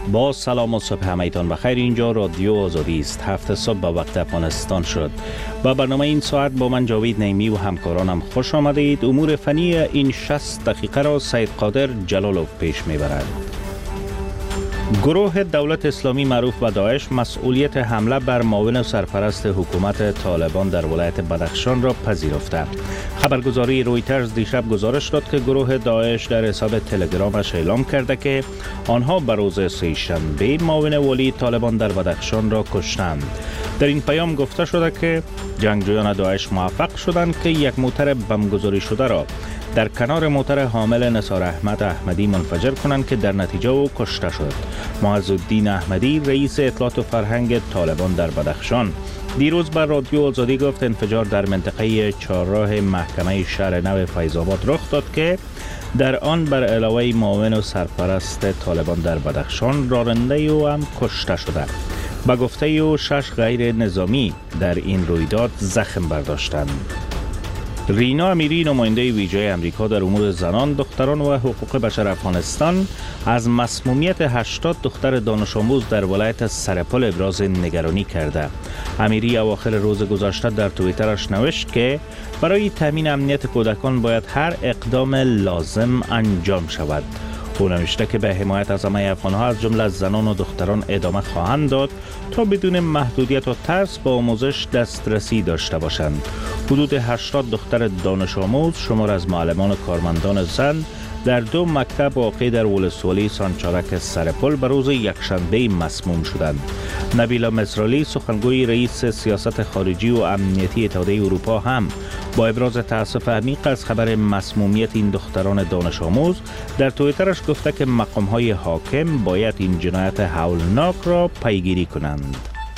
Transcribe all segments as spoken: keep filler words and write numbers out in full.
با سلام و صبح همایتان بخیر. اینجا رادیو آزادی است. هفت صبح به وقت افغانستان شد. با برنامه این ساعت با من جاوید نعیمی و همکارانم خوش آمدید. امور فنی این شصت دقیقه را سید قادر جلالوف پیش میبرد. گروه دولت اسلامی معروف به داعش مسئولیت حمله بر معاون سرپرست حکومت طالبان در ولایت بدخشان را پذیرفته. خبرگزاری رویترز دیشب گزارش داد که گروه داعش در حساب تلگرامش اعلام کرده که آنها به روز سه‌شنبه معاون والی طالبان در بدخشان را کشتند. در این پیام گفته شده که جنگجویان داعش موفق شدند که یک موتر بمبگذاری شده را در کنار موتر حامل نثار احمد احمدی منفجر کنند که در نتیجه او کشته شد. معز الدین احمدی رئیس اطلاعات و فرهنگ طالبان در بدخشان دیروز بر رادیو آزادی گفت انفجار در منطقه چهارراه محکمه شهر نو فیض‌آباد رخ داد که در آن بر علاوه معاون و سرپرست طالبان در بدخشان راننده او هم کشته شده. با گفته او شش غیر نظامی در این رویداد زخم برداشتند. رینا امیری نماینده ویژه امریکا در امور زنان، دختران و حقوق بشر افغانستان از مسمومیت هشتاد دختر دانش آموز در ولایت سرپل ابراز نگرانی کرده. امیری اواخر روز گذشته در توییترش نوشت که برای تامین امنیت کودکان باید هر اقدام لازم انجام شود. او نوشته که به حمایت از همه افغان‌ها از جمله زنان و دختران ادامه خواهند داد تا بدون محدودیت و ترس به آموزش دسترسی داشته باشند. حدود هشتاد دختر دانش آموز شمار از معلمان و کارمندان زن در دو مکتب واقع در ولسوالی سانچارک سرپل به روز یکشنبه مسموم شدند. نبیلا مصرالی سخنگوی رئیس سیاست خارجی و امنیتی اتحادیه اروپا هم با ابراز تأسف عمیق از خبر مسمومیت این دختران دانش آموز در توییترش گفته که مقام‌های حاکم باید این جنایت هولناک را پیگیری کنند.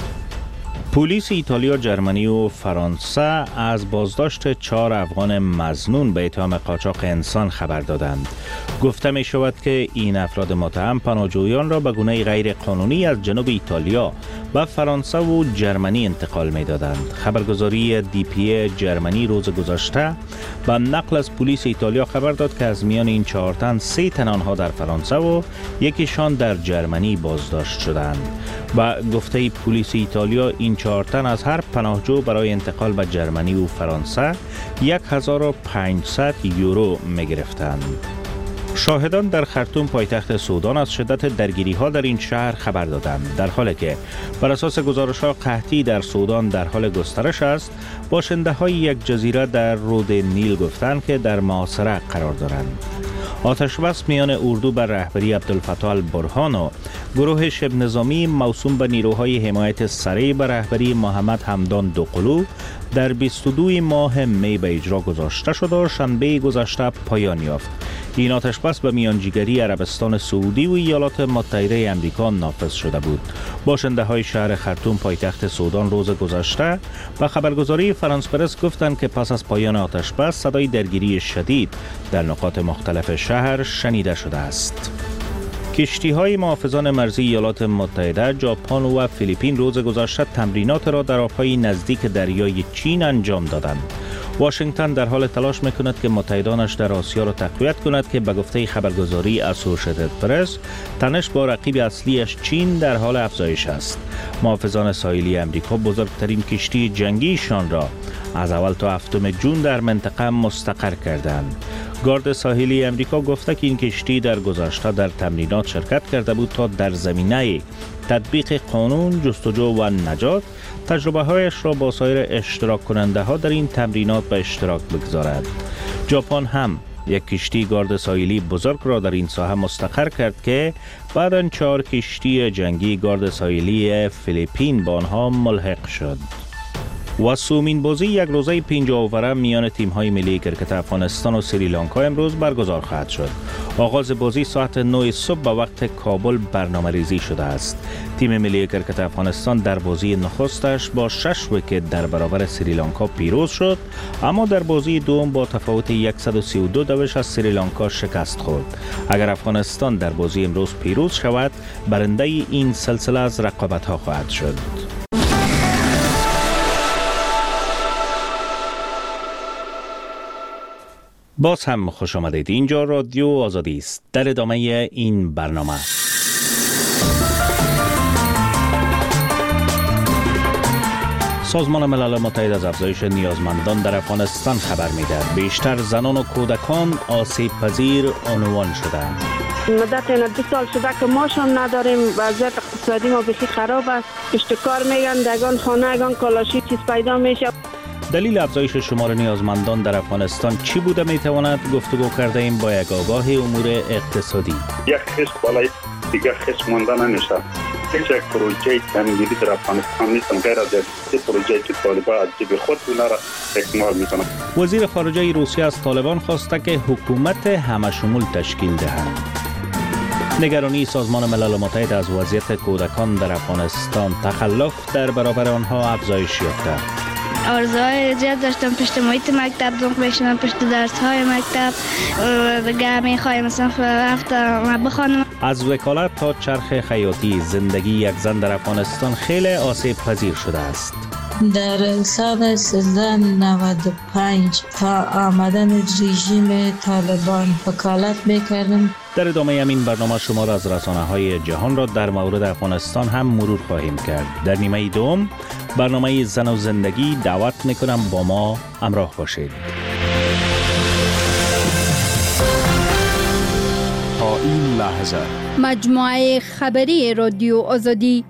پلیس ایتالیا، جرمنی و فرانسه از بازداشت چهار افغان مظنون به اتهام قاچاق انسان خبر دادند. گفته می شود که این افراد متهم پناهجویان را به گونه غیر قانونی از جنوب ایتالیا و فرانسه و جرمنی انتقال می دادند. خبرگزاری دی پی جرمنی روز گذشته با نقل از پلیس ایتالیا خبر داد که از میان این چهار تن سه تن آنها در فرانسه و یکیشان در جرمنی بازداشت شدند. و گفته پلیس ایتالیا این چهار تن از هر پناهجو برای انتقال به جرمنی و فرانسه یک هزار و پانصد یورو می گرفتند. شاهدان در خرطوم پایتخت سودان از شدت درگیری ها در این شهر خبر دادند. در حالی که بر اساس گزارش ها قحطی در سودان در حال گسترش است، باشنده های یک جزیره در رود نیل گفتند که در محاصره قرار دارند. آتش بس میان اردو بر رهبری عبدالفتاح البرهان و گروه شبه نظامی موسوم به نیروهای حمایت سریع بر رهبری محمد حمدان دوقلو در بیست و دو ماه می به اجرا گذاشته شد و شنبه گذشته پایان یافت. این آتش بس به میانجیگری عربستان سعودی و ایالات متحده آمریکا نافذ شده بود. باشنده های شهر خرطوم پایتخت سودان روز گذشته به خبرگزاری فرانس پرس گفتند که پس از پایان آتش بس صدای درگیری شدید در نقاط مختلف شهر شنیده شده است. کشتی‌های محافظان مرزی ایالات متحده، ژاپن و فیلیپین روز گذشته تمرینات را در آب‌های نزدیک دریای چین انجام دادند. واشنگتن در حال تلاش می‌کند که متحدانش در آسیا را تقویت کند که به گفته خبرگزاری اسوسییتد پرس تنش با رقیب اصلیش چین در حال افزایش است. محافظان ساحلی امریکا بزرگترین کشتی جنگیشان را از اول تا هفتم جون در منطقه مستقر کردند. گارد ساحلی امریکا گفته که این کشتی در گذشته در تمرینات شرکت کرده بود تا در زمینه تطبیق قانون، جستجو و نجات تجربه هایش را با سایر اشتراک کننده ها در این تمرینات به اشتراک بگذارد. ژاپن هم یک کشتی گارد ساحلی بزرگ را در این ساحه مستقر کرد که بعداً چهار کشتی جنگی گارد ساحلی فیلیپین با آنها ملحق شد. و سومین بازی یک روزه پنج اووره میان تیم‌های ملی کرکت افغانستان و سریلانکا امروز برگزار خواهد شد. آغاز بازی ساعت نه صبح به وقت کابل برنامه‌ریزی شده است. تیم ملی کرکت افغانستان در بازی نخستش با شش ویکت در برابر سریلانکا پیروز شد، اما در بازی دوم با تفاوت صد و سی و دو دوش از سریلانکا شکست خورد. اگر افغانستان در بازی امروز پیروز شود، برنده این سلسله از رقابت‌ها خواهد شد. باز هم خوش آمدید. اینجا رادیو آزادی است. در ادامه این برنامه سازمان ملل متحد از افزایش نیازمندان در افغانستان خبر می‌دهد. بیشتر زنان و کودکان آسیب پذیر عنوان شدند. مدت اینا دو سال شده که ماشون نداریم، وضعیت اقتصادی ما بسیار خراب است. پشت کار میگن دگان خانه اگان کالاشی چیز پیدا میشه. دلیل افزایش شمار نیازمندان در افغانستان چی بوده میتواند؟ گفتگو کرده ایم با یک آگاه امور اقتصادی. یک خشت بالای دیگر خشت مانده نمیشه. هیچ یک پروژه تنظیمی در افغانستان نیست غیر از یک پروژه که طالبان از جیب خود اونا را اکمال میکنند. وزیر خارجه روسیه از طالبان خواسته که حکومت همشمول تشکیل دهند. نگرانی سازمان ملل متحد از وضعیت کودکان در افغانستان، تخلف در برابر آنها افزایش یافته. آرزوهای زیاد داشتم پشت محیط مکتب دنق بشنم، پشت درس های مکتب دیگه میخوایم مثلا هفته بخوانم. از وکالت تا چرخ خیاطی، زندگی یک زن در افغانستان خیلی آسیب پذیر شده است. در سال سیزده نود و پنج تا آمدن رژیم طالبان وکالت میکردم. در ادامه همین برنامه شما را از رسانه‌های جهان را در مورد افغانستان هم مرور خواهیم کرد. در نیمه دوم برنامه زن و زندگی دعوت میکنم با ما همراه باشید. تا این لحظه مجموعه خبری رادیو آزادی.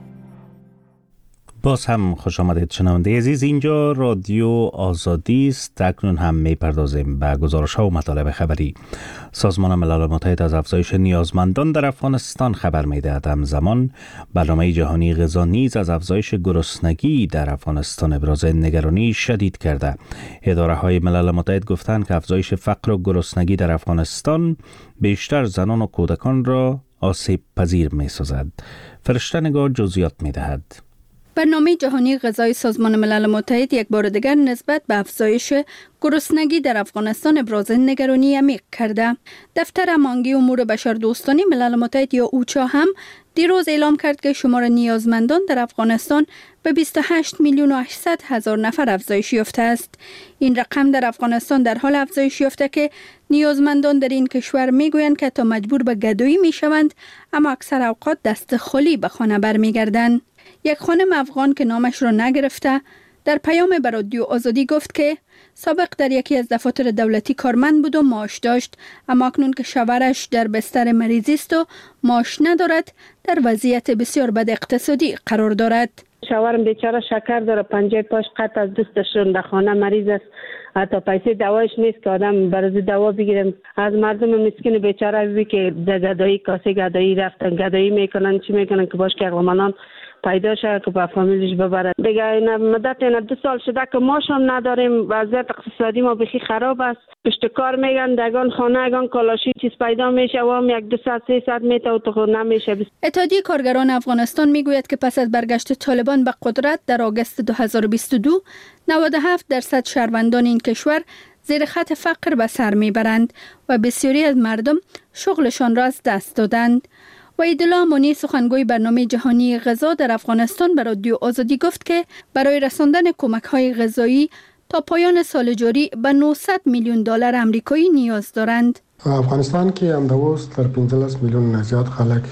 باز هم خوش آمدید شنونده عزیز، اینجا رادیو آزادی است. اکنون هم میپردازیم به گزارش‌ها و مطالب خبری. سازمان ملل متحد از افزایش نیازمندان در افغانستان خبر می‌دهد. همزمان برنامه جهانی غذا نیز از افزایش گرسنگی در افغانستان ابراز نگرانی شدید کرده. اداره‌های ملل متحد گفتند که افزایش فقر و گرسنگی در افغانستان بیشتر زنان و کودکان را آسیب پذیر می‌سازد. فرشته نگاه جزئیات می‌دهد. برنامه جهانی غذای سازمان ملل متحد یک بار دیگر نسبت به افزایش گرسنگی در افغانستان ابراز نگرانی عمیق کرده. دفتر هماهنگی امور بشردوستانه ملل متحد یا اوچا هم دیروز اعلام کرد که شمار نیازمندان در افغانستان به بیست و هشت میلیون و هشتصد هزار نفر افزایش یافته است. این رقم در افغانستان در حال افزایش یافته که نیازمندان در این کشور میگویند که تا مجبور به گدایی میشوند، اما اکثر اوقات دست خالی به خانه برمیگردند. یک خانم افغان که نامش را نگرفته در پیام به رادیو آزادی گفت که سابق در یکی از دفاتر دولتی کارمند بود و معاش داشت، اما اکنون که شوهرش در بستر مریضی است و معاش ندارد، در وضعیت بسیار بد اقتصادی قرار دارد. شوهرم بیچاره شکر داره، پنجه پاش قطع از دستشون، در خانه مریض است، حتی پیسه دوایش نیست که آدم برای دوا بگیرم. از مردم مسکین بیچاره بی که گدایی کاسه گدایی رفتن گدایی میکنن، چی میکنن که باش که اقلمانان پیدا شد که با فامیلش ببرد. دیگه این مدت این دو سال شده که ماشون نداریم، وضعیت اقتصادی ما بخی خراب است. پشت کار میگن دگان خانه اگان کالاشی چیز پیدا میشه و هم یک دو ساعت سه ساعت میته و تو نمیشه. اتحادیه کارگران افغانستان میگوید که پس از برگشت طالبان به قدرت در آگوست دو هزار و بیست و دو نود و هفت درصد شهروندان این کشور زیر خط فقر به سر میبرند و بسیاری از مردم شغلشان را از دست دادند. وحیدالله امانی سخنگوی برنامه جهانی غذا در افغانستان به رادیو آزادی گفت که برای رساندن کمک‌های غذایی تا پایان سال جاری به نهصد میلیون دلار آمریکایی نیاز دارند. افغانستان که هم دوست در پنځلس میلیون زیاد خلک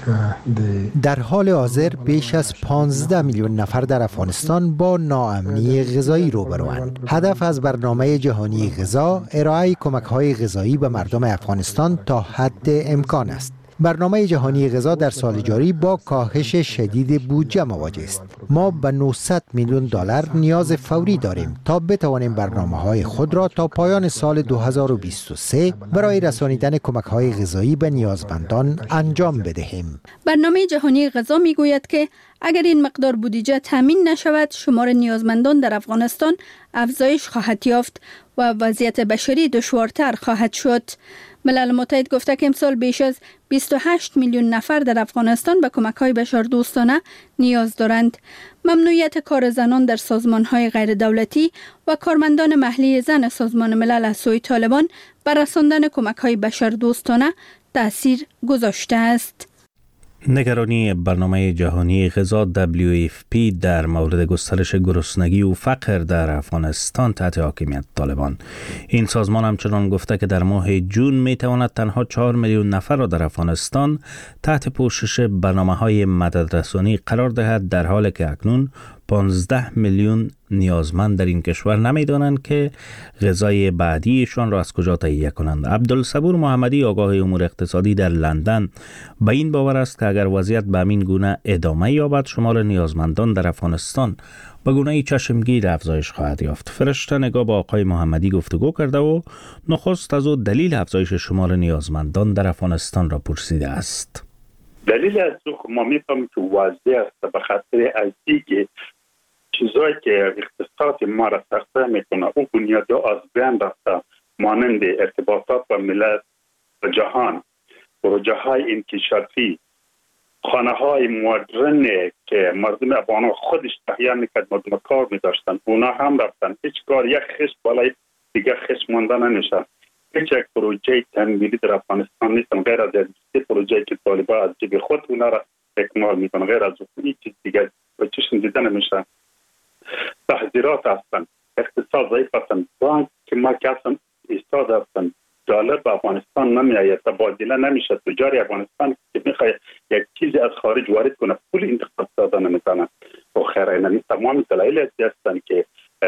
در حال حاضر بیش از پانزده میلیون نفر در افغانستان با ناامنی غذایی روبروند. هدف از برنامه جهانی غذا ارائه کمک‌های غذایی به مردم افغانستان تا حد امکان است. برنامه جهانی غذا در سال جاری با کاهش شدید بودجه مواجه است. ما به نهصد میلیون دلار نیاز فوری داریم تا بتوانیم برنامه‌های خود را تا پایان سال دو هزار و بیست و سه برای رسانیدن کمک‌های غذایی به نیازمندان انجام بدهیم. برنامه جهانی غذا میگوید که اگر این مقدار بودجه تامین نشود، شمار نیازمندان در افغانستان افزایش خواهد یافت و وضعیت بشری دشوارتر خواهد شد. ملل متحد گفته که امسال بیش از بیست و هشت میلیون نفر در افغانستان به کمک‌های بشردوستانه نیاز دارند. ممنوعیت کار زنان در سازمان‌های غیر دولتی و کارمندان محلی زن سازمان ملل از سوی طالبان بر رساندن کمک‌های بشردوستانه تأثیر گذاشته است. نگرانی برنامه جهانی غذا دبلیو اف پی در مورد گسترش گرسنگی و فقر در افغانستان تحت حاکمیت طالبان. این سازمان همچنان گفته که در ماه جون می تواند تنها چهار میلیون نفر را در افغانستان تحت پوشش برنامه‌های مددرسانی قرار دهد، در حالی که اکنون پانزده میلیون نیازمند در این کشور نمیدانند که غذای بعدیشان را از کجا تهیه کنند. عبدالصبور محمدی آگاه امور اقتصادی در لندن به این باور است که اگر وضعیت به همین گونه ادامه یابد شمار نیازمندان در افغانستان به گونه چشمگیر افزایش خواهد یافت. فرشته نگاه با آقای محمدی گفتگو کرده و نخست از او دلیل افزایش شمار نیازمندان در افغانستان را پرسیده است. دلیل از او ما میفهمیم که واضح است به خاطر از دیگه چیزایی که اقتصاد ما را سخته میکنه اون بنیادی از بین رفته، مانند ارتباطات با ملت و جهان، پروژه های انکشافی، خانه های مدرن که مردم افغان خودش تهیه میکرد، مردم کار میداشتن، اونا هم رفتن. هیچ کار یک خش بالای دیگه خش مانده نمیشه. هیچ یک پروژه تنبیلی در افغانستان نیستن غیر از یک پروژه که طالبان از جیب خود اونا را اکمال میکنن، غیر از هیچ چیز دیگه به چشم دیده نمیشه. تحذیرات هستن، اقتصاد ضعیف هستن، بانک که ما که هستن ایستاد هستن، دلار به افغانستان نمیآید، تبادله نمیشه. تجار افغانستان که میخواد یک چیزی از خارج وارد کنه پول انتخاب داده نمیتونه. و خیر اینمی تمام دلایل هستن که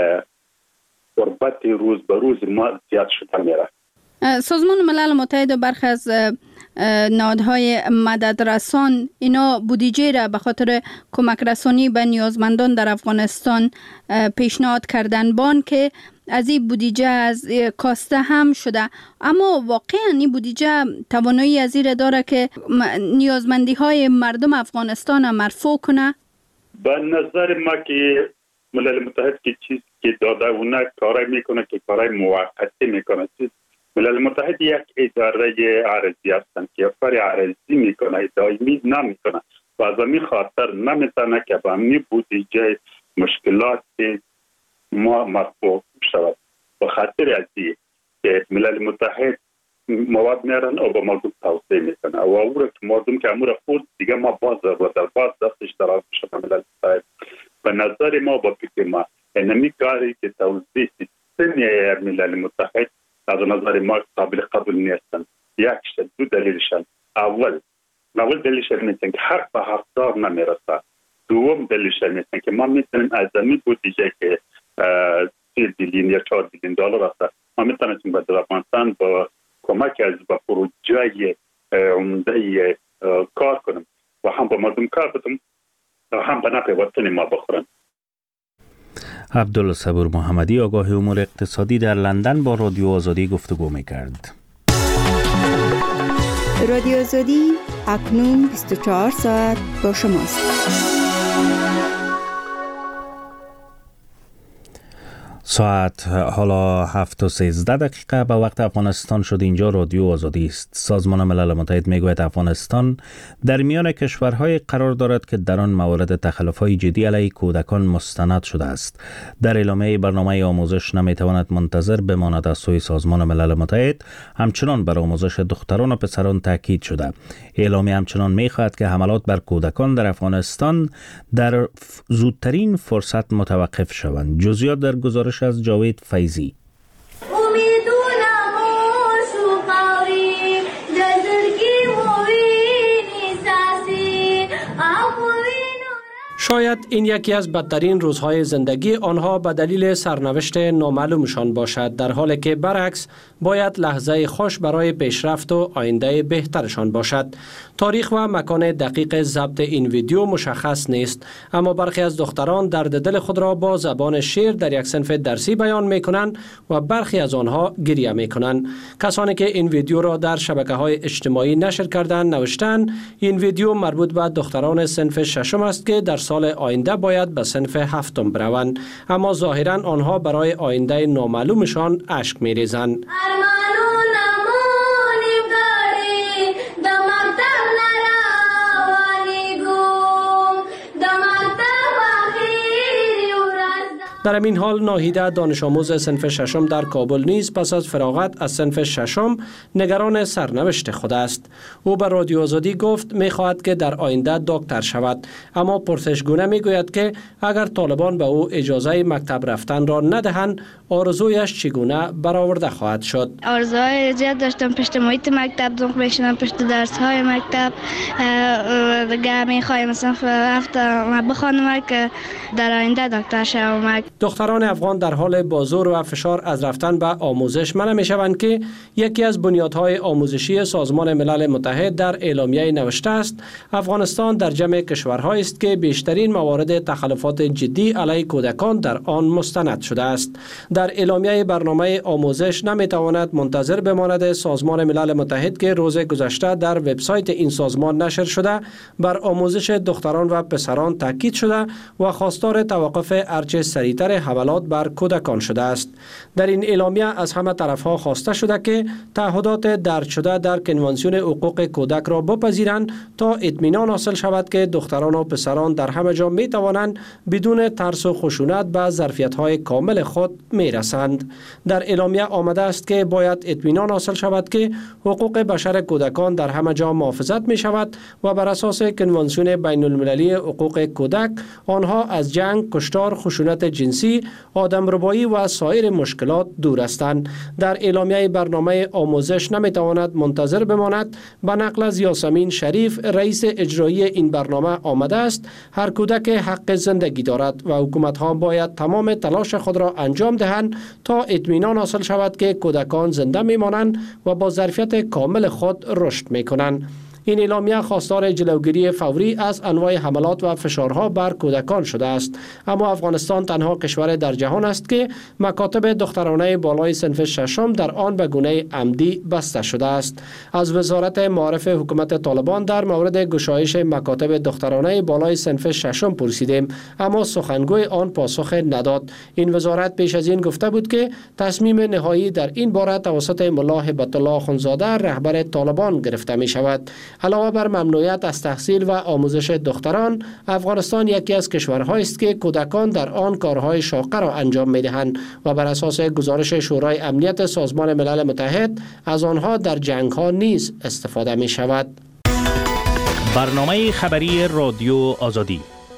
غربت روز به روز ما زیاد شده میره. سازمان ملل متحد و برخی از نهادهای مددرسان اینا بودجه را به خاطر کمک رسانی به نیازمندان در افغانستان پیشنهاد کردن بان که از این بودجه از کاسته هم شده، اما واقعا این بودجه توانایی از این داره که نیازمندی های مردم افغانستان مرفوع کنه؟ به نظر ما که ملل متحد که چیز که داده اونا کارای میکنه که کارای موقتی میکنه. ملل متحد یک اداره عرضی هستند که کار عرضی میکنه، دائمی نمیکنه و از همین خاطر نمیتونه که به همین بودجه مشکلات ما مرفوع شود. به خاطر از این که ملل متحد مواد میارن و به مردم توصیه میکنه و او را که مردم که امور خود دیگه ما باز در باز دستش دراز شده ملل متحد. به نظر ما با فکر ما اینمی کاری که توضیح سیستمی ملل متحد از نظر ما قابل قبول نیستن. یک شد دو دلیلشن. اول اول دلیلشن میتونن که حق به حقدار نمیرسه. دوم دلیلشن میتونن که ما میتونیم از زمین بودجه که سی بیلیون یا چهار بیلیون دلار هست ما میتونیم به افغانستان با کمک از با پروژه عمده کار کنیم و هم با مردم کار بدیم و هم به نفع وطن ما بخورن. عبدالصبور محمدی آگاه امور اقتصادی در لندن با رادیو آزادی گفتگو می‌کرد. رادیو آزادی اکنون بیست و چهار ساعت با شماست. ساعت حالا هفت و سیزده دقیقه به وقت افغانستان شد. اینجا رادیو آزادی است. سازمان ملل متحد میگوید افغانستان در میان کشورهای قرار دارد که در آن موارد تخلف‌های جدی علیه کودکان مستند شده است. در اعلامیه برنامه آموزش نمیتواند منتظر بماند از سوی سازمان ملل متحد همچنان بر آموزش دختران و پسران تاکید شده. اعلامیه همچنان میخواهد که حملات بر کودکان در افغانستان در زودترین فرصت متوقف شوند. جزئیات در گزارش از جاوید فیضی. شاید این یکی از بدترین روزهای زندگی آنها به دلیل سرنوشت نامعلومشان باشد، در حالی که برعکس باید لحظه خوش برای پیشرفت و آینده بهترشان باشد. تاریخ و مکان دقیق ضبط این ویدیو مشخص نیست، اما برخی از دختران درد دل خود را با زبان شعر در یک صنف درسی بیان می کنند و برخی از آنها گریه می کنند. کسانی که این ویدیو را در شبکه‌های اجتماعی نشر کردند نوشتند این ویدیو مربوط به دختران صنف ششم است که در سال آینده باید به صنف هفتم بروند، اما ظاهراً آنها برای آینده نامعلومشان اشک می‌ریزند. در این حال ناهیده دانش آموز صنف ششم در کابل نیز پس از فراغت از صنف ششم نگران سرنوشت خود است. او به رادیو آزادی گفت می‌خواهد که در آینده دکتر شود، اما پرسشگونه می‌گوید که اگر طالبان به او اجازه مکتب رفتن را ندهند آرزویش چگونه برآورده خواهد شد. آرزوهای زیاد داشتم، پشت محیط مکتب زنگ بشینم، پشت درس های مکتب دیگه می‌خوایم مثلا هفته بخوانم که در آینده دکتر شوم. دختران افغان در حال بازور و فشار از رفتن به آموزش منع می‌شوند که یکی از بنیادهای آموزشی سازمان ملل متحد در اعلامیه نوشته است افغانستان در جمع کشورهایی است که بیشترین موارد تخلفات جدی علیه کودکان در آن مستند شده است. در اعلامیه برنامه آموزش نمی‌تواند منتظر بماند سازمان ملل متحد که روز گذشته در وبسایت این سازمان نشر شده بر آموزش دختران و پسران تاکید شده و خواستار توقف ارچه سریعتر حملات بر کودکان شده است. در این اعلامیه از همه طرفها خواسته شده که تعهدات درج شده در کنوانسیون حقوق کودک را بپذیرند تا اطمینان حاصل شود که دختران و پسران در همه جا می توانند بدون ترس و خشونت به ظرفیت‌های کامل خود می رسند. در اعلامیه آمده است که باید اطمینان حاصل شود که حقوق بشر کودکان در همه جا محافظت می شود و بر اساس کنوانسیون بین المللی حقوق کودک آنها از جنگ، کشتار، خشونت جنسی، آدمربایی و سایر مشکلات دور هستند. در اعلامیه برنامه آموزش نمی تواند منتظر بماند. به نقل از یاسمین شریف رئیس اجرایی این برنامه آمده است هر کودک حق زندگی دارد و حکومت ها باید تمام تلاش خود را انجام دهند تا اطمینان حاصل شود که کودکان زنده می مانند و با ظرفیت کامل خود رشد می کنند. این اعلامیه خواستار جلوگیری فوری از انواع حملات و فشارها بر کودکان شده است، اما افغانستان تنها کشور در جهان است که مکاتب دخترانه بالای صنف ششم در آن به گونه عمدی بسته شده است. از وزارت معارف حکومت طالبان در مورد گشایش مکاتب دخترانه بالای صنف ششم پرسیدیم، اما سخنگوی آن پاسخ نداد. این وزارت پیش از این گفته بود که تصمیم نهایی در این باره توسط ملا هبت الله اخوندزاده رهبر طالبان گرفته می شود. علاوه بر ممنوعیت از تحصیل و آموزش دختران، افغانستان یکی از کشورهایی است که کودکان در آن کارهای شاقه را انجام می‌دهند و بر اساس گزارش شورای امنیت سازمان ملل متحد از آنها در جنگ‌ها نیز استفاده می‌شود. برنامه خبری رادیو آزادی.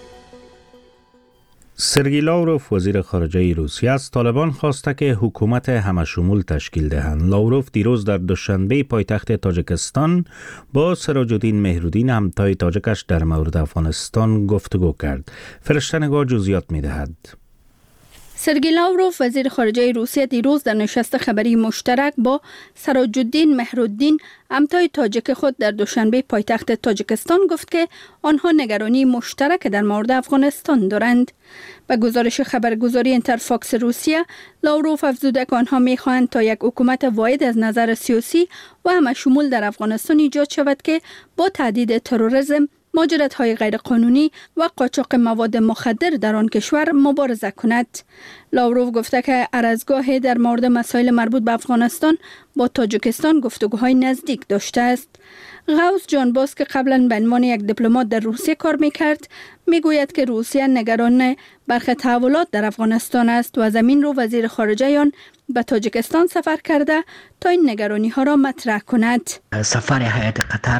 سرگئی لاوروف وزیر خارجه روسیه از طالبان خواسته که حکومت همشمول تشکیل دهند. لاوروف دیروز در دوشنبه پایتخت تاجیکستان با سراج الدین مهرالدین همتای تاجیکش در مورد افغانستان گفتگو کرد. فرشته‌نگار جزئیات می‌دهد. سرگئی لاوروف وزیر خارجه روسیه دیروز در نشست خبری مشترک با سراج الدین مهرالدین همتای تاجیک خود در دوشنبه پایتخت تاجیکستان گفت که آنها نگرانی مشترک در مورد افغانستان دارند. به گزارش خبرگزاری اینترفاکس روسیه، لاوروف افزوده که آنها می‌خواهند تا یک حکومت واحد از نظر سیاسی و همشمول در افغانستان ایجاد شود که با تهدید تروریسم، مهاجرت‌های غیرقانونی و قاچاق مواد مخدر در آن کشور مبارزه کند. لاوروف گفته که ارزگاه در مورد مسائل مربوط به افغانستان با تاجیکستان گفتگوهای نزدیک داشته است. غوث جانباز که قبلا به عنوان یک دیپلمات در روسیه کار می‌کرد، می‌گوید که روسیه نگران برخی تحولات در افغانستان است و از همین رو وزیر خارجه آن به تاجیکستان سفر کرده تا این نگرانی‌ها را مطرح کند. سفر هیئت قطر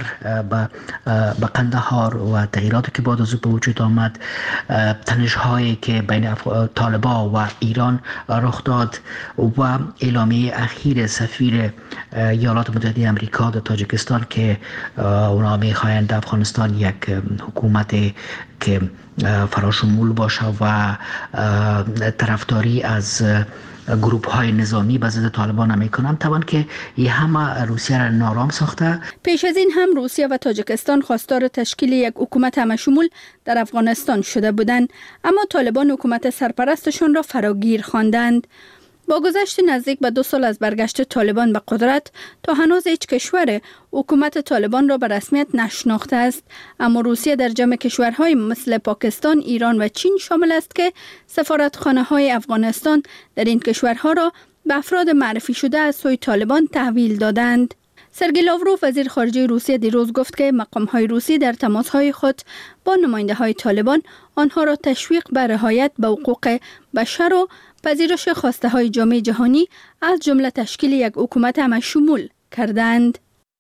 به قندهار و تغییراتی که بعد از او به وجود آمد، تنش‌هایی که بین طالبان و ایران رخ داد و اعلامیه اخیر سفیر ایالات متحده آمریکا در تاجیکستان که اونا می‌خواهند افغانستان یک حکومت که فراشمول باشه و طرفداری از گروپ های نظامی به ضد طالبان نمیکنند، طبعا که این همه روسیه را نارام ساخته. پیش از این هم روسیه و تاجیکستان خواستار تشکیل یک حکومت همشمول در افغانستان شده بودند، اما طالبان حکومت سرپرستشان را فراگیر خواندند. با گذشت نزدیک به دو سال از برگشت طالبان به قدرت، تا هنوز هیچ کشور حکومت طالبان را به رسمیت نشناخته است، اما روسیه در جمع کشورهای مثل پاکستان، ایران و چین شامل است که سفارتخانه‌های افغانستان در این کشورها را به افراد معرفی شده از سوی طالبان تحویل دادند. سرگئی لاوروف وزیر خارجه روسیه دیروز گفت که مقام‌های روسی در تماس‌های خود با نماینده‌های طالبان آنها را تشویق به رعایت به حقوق بشر و پذیرش خواسته‌های جامعه جهانی از جمله تشکیل یک حکومت همه‌شمول کردند.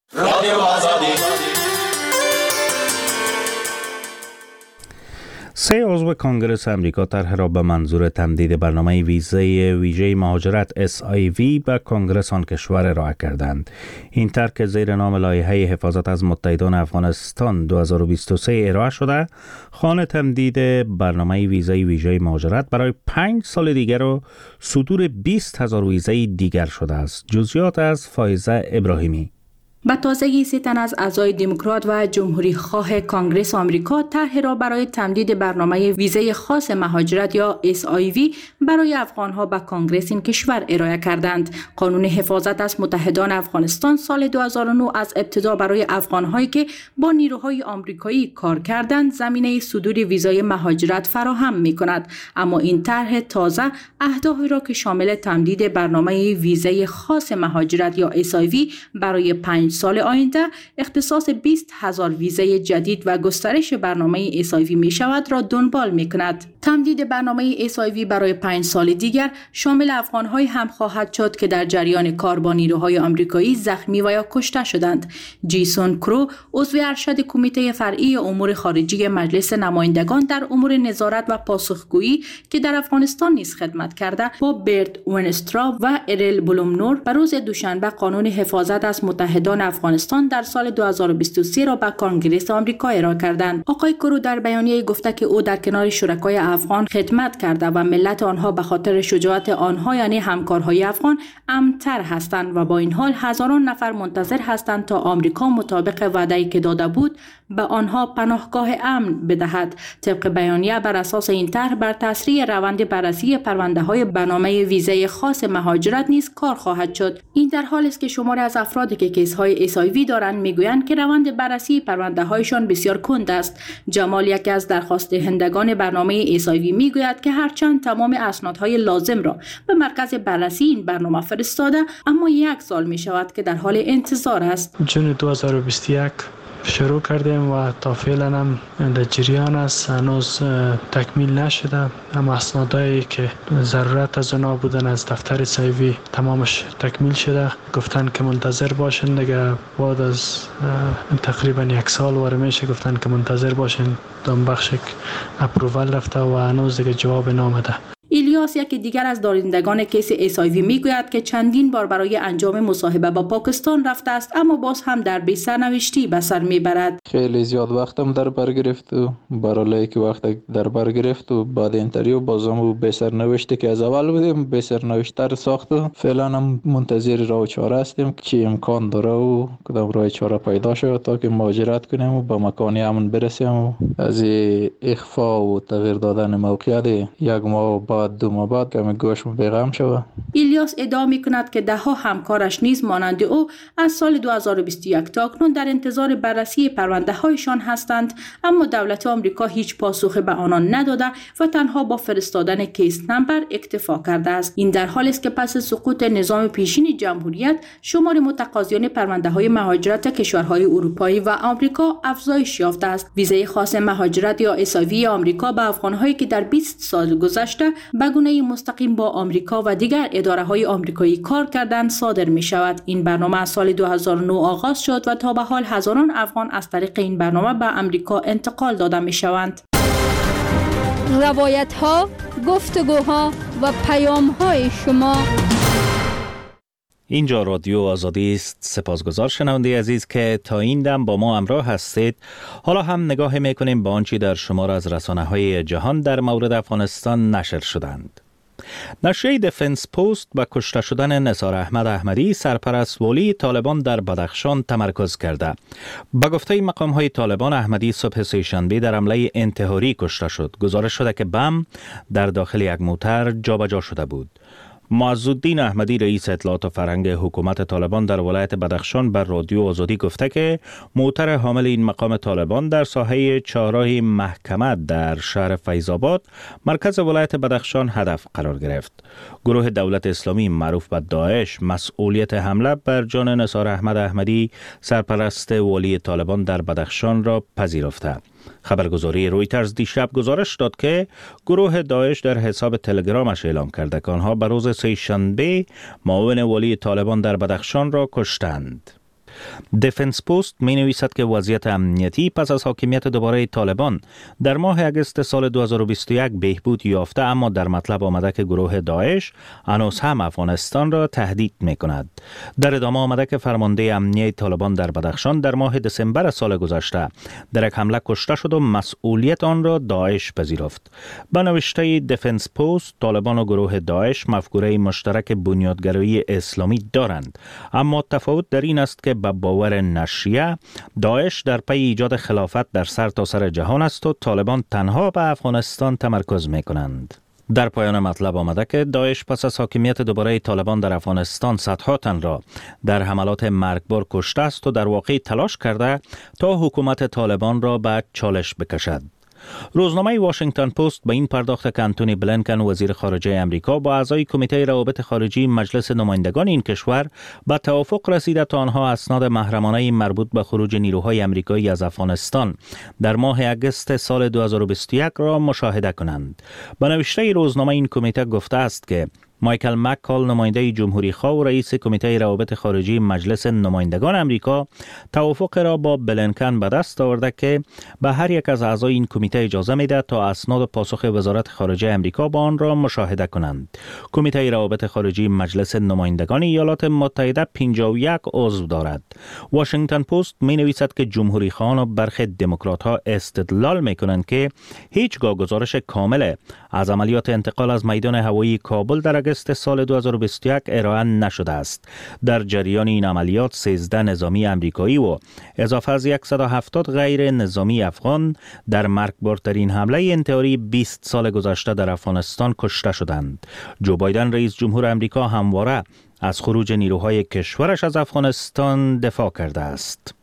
سه عضو کنگره امریکا طرح را به منظور تمدید برنامه ویزای ویژه مهاجرت اس آی وی به کنگره آن کشور ارائه کردند. این طرح که زیر نام لایحه حفاظت از متحدان افغانستان دو هزار و بیست و سه ارائه شده، خوان تمدید برنامه ویزای ویژه مهاجرت برای پنج سال دیگر و صدور بیست هزار ویزای دیگر شده است. جزئیات از فائزه ابراهیمی. به تازگی سه تن از اعضای دموکرات و جمهوری خواه کانگرس آمریکا طرح را برای تمدید برنامه ویزای خاص مهاجرت یا اس آی وی برای افغانها به کانگرس این کشور ارائه کردند. قانون حفاظت از متحدان افغانستان سال دو هزار و نه از ابتدا برای افغانهایی که با نیروهای آمریکایی کار کردند زمینه صدور ویزای مهاجرت فراهم می کند. اما این طرح تازه اهدافی را که شامل تمدید برنامه ویزای خاص مهاجرت یا اس آی وی برای پنج سال آینده، اختصاص بیست هزار ویزای جدید و گسترش برنامه اس آی وی می شود را دنبال می کند. تمدید برنامه اس آی وی برای پنج سال دیگر شامل افغان‌های هم خواهد شد که در جریان کار با نیروهای آمریکایی زخمی و یا کشته شدند. جیسون کرو، عضو ارشد کمیته فرعی امور خارجی مجلس نمایندگان در امور نظارت و پاسخگویی که در افغانستان نیز خدمت کرده، با برت ونسترا و ارل بلومنور بر روز دوشنبه قانون حفاظت از متحدان افغانستان در سال دو هزار و بیست و سه را به کانگرس آمریکا ارائه کردند. آقای کرو در بیانیه گفته که او در کنار شرکای افغان خدمت کرده و ملت آنها به خاطر شجاعت آنها یعنی همکارهای افغان امن‌تر هستند و با این حال هزاران نفر منتظر هستند تا آمریکا مطابق وعده‌ای که داده بود به آنها پناهگاه امن بدهد. طبق بیانیه بر اساس این طرح بر تسریع روند بررسی پرونده‌های برنامه ویزای خاص مهاجرت نیز کار خواهد شد. این در حالی است که شماری از افرادی که کیس‌های اس آی وی دارند میگویند که روند بررسی پرونده‌هایشان بسیار کند است. جمال، یکی از درخواست دهندگان برنامه اس آی وی، میگوید که هرچند تمام اسنادهای لازم را به مرکز بررسی این برنامه فرستاده، اما یک سال می شود که در حال انتظار است. جون دو هزار و بیست و یک شروع کردیم و تا فعلا هم در جریان است، هنوز تکمیل نشده. اما اسنادایی که ضرورت از اونا بودن از دفتر سایوی تمامش تکمیل شده. گفتن که منتظر باشین دیگه، بعد از تقریبا یک سال واره میشه گفتن که منتظر باشین. دام بخش اپروال رفته و هنوز دیگه جواب نامده. ایلیاس، یکی دیگر از دارندگان کیس اس آی وی، میگوید که چندین بار برای انجام مصاحبه با پاکستان رفته است اما باز هم در بی سرنوشتی به سر میبرد. خیلی زیاد وقتم در بر گرفت و برای که وقت در بر گرفت و بعد اینتریو بازم به سرنوشتی که از اول بودیم به سرنوشتر ساخت و فعلا هم منتظر راه و چاره هستیم چی امکان داره و کدام راه چاره پیدا شود تا که مهاجرت کنیم و به مکانی امن برسیم و از اخفا و تغییر دادن موقعیت یک ماه بعد دو ماه بعد کمی گوشم بیغم شود. ایلیاس ادعا میکند که ده ها همکارش نیز مانند او از سال دو هزار و بیست و یک تا اکنون در انتظار بررسی پرونده هایشان هستند، اما دولت آمریکا هیچ پاسخی به آنان نداده و تنها با فرستادن کیس نمبر اکتفا کرده است. این در حالی است که پس سقوط نظام پیشین جمهوریت شمار متقاضیان پرونده های مهاجرت کشورهای اروپایی و آمریکا افزایش یافته است. ویزای خاص مهاجرت یا اس آی وی آمریکا به افغانهایی که در بیست سال گذشته به گونه مستقیم با آمریکا و دیگر اداره‌های آمریکایی کار کردند صادر می شود. این برنامه از سال دو هزار و نه آغاز شد و تا به حال هزاران افغان از طریق این برنامه به آمریکا انتقال داده می شوند. روایت‌ها، گفتگوها و پیام‌های شما. اینجا رادیو آزادی است. سپاسگزار شنونده عزیز که تا این دم با ما همراه هستید. حالا هم نگاه میکنیم به آنچه در شمار از رسانه‌های جهان در مورد افغانستان نشر شدند. نشریه دفنس پست به کشته شدن نثار احمد احمدی، سرپرست والی طالبان در بدخشان تمرکز کرده. به گفته مقام‌های طالبان، احمدی صبح سه‌شنبه در حمله انتحاری کشته شد. گزارش شده که بم در داخل یک موتر جابجا شده بود. معزالدین احمدی، رئیس اطلاعات فرهنگ حکومت طالبان در ولایت بدخشان، بر رادیو آزادی گفته که موتر حامل این مقام طالبان در ساحه چهارراه محکمه در شهر فیض‌آباد، مرکز ولایت بدخشان، هدف قرار گرفت. گروه دولت اسلامی معروف به داعش مسئولیت حمله بر جان نثار احمد احمدی سرپرست والی طالبان در بدخشان را پذیرفته. خبرگزاری رویترز دیشب گزارش داد که گروه داعش در حساب تلگرامش اعلام کرده که آنها به روز سه‌شنبه معاون والی طالبان در بدخشان را کشتند. دفنس پوست می نویسد که وضعیت امنیتی پس از حاکمیت دوباره طالبان در ماه اگست سال دو هزار و بیست و یک بهبود یافته، اما در مطلب آمده که گروه داعش هنوز هم افغانستان را تهدید می کند. در ادامه آمده که فرمانده امنیه طالبان در بدخشان در ماه دسامبر سال گذشته در یک حمله کشته شد و مسئولیت آن را داعش پذیرفت. به نوشته دفنس پوست، طالبان و گروه داعش مفکوره مشترک بنیادگرایی اسلامی دارند، اما تفاوت در این است که با باور نشریه داعش در پی ایجاد خلافت در سرتاسر جهان است و طالبان تنها به افغانستان تمرکز می کنند. در پایان مطلب آمده که داعش پس از حاکمیت دوباره طالبان در افغانستان صدها تن را در حملات مرگبار کشته است و در واقع تلاش کرده تا حکومت طالبان را به چالش بکشد. روزنامه واشنگتن پست به این پرداخت که انتونی بلینکن وزیر خارجه امریکا با اعضای کمیته روابط خارجی مجلس نمایندگان این کشور به توافق رسیده تا آنها اسناد محرمانه مربوط به خروج نیروهای امریکایی از افغانستان در ماه اگست سال دو هزار و بیست و یک را مشاهده کنند. به نوشته روزنامه این کمیته گفته است که مایکل مک‌کال نماینده جمهوری خواه و رئیس کمیته روابط خارجی مجلس نمایندگان امریکا توافق را با بلینکن به دست آورده که به هر یک از اعضای این کمیته اجازه میده تا اسناد پاسخ وزارت خارجه امریکا با آن را مشاهده کنند. کمیته روابط خارجی مجلس نمایندگان ایالات متحده پنجاه و یک عضو دارد. واشنگتن پست می نویسد که جمهوری خواهان و برخی دموکرات ها استدلال می کنند که هیچگاه گزارش کامل از عملیات انتقال از میدان هوایی کابل در اگست سال دو هزار و بیست و یک ارائه نشده است. در جریان این عملیات سیزده نظامی امریکایی و اضافه از صد و هفتاد غیر نظامی افغان در مرگبارترین حمله انتحاری بیست سال گذشته در افغانستان کشته شدند. جو بایدن رئیس جمهور امریکا همواره از خروج نیروهای کشورش از افغانستان دفاع کرده است.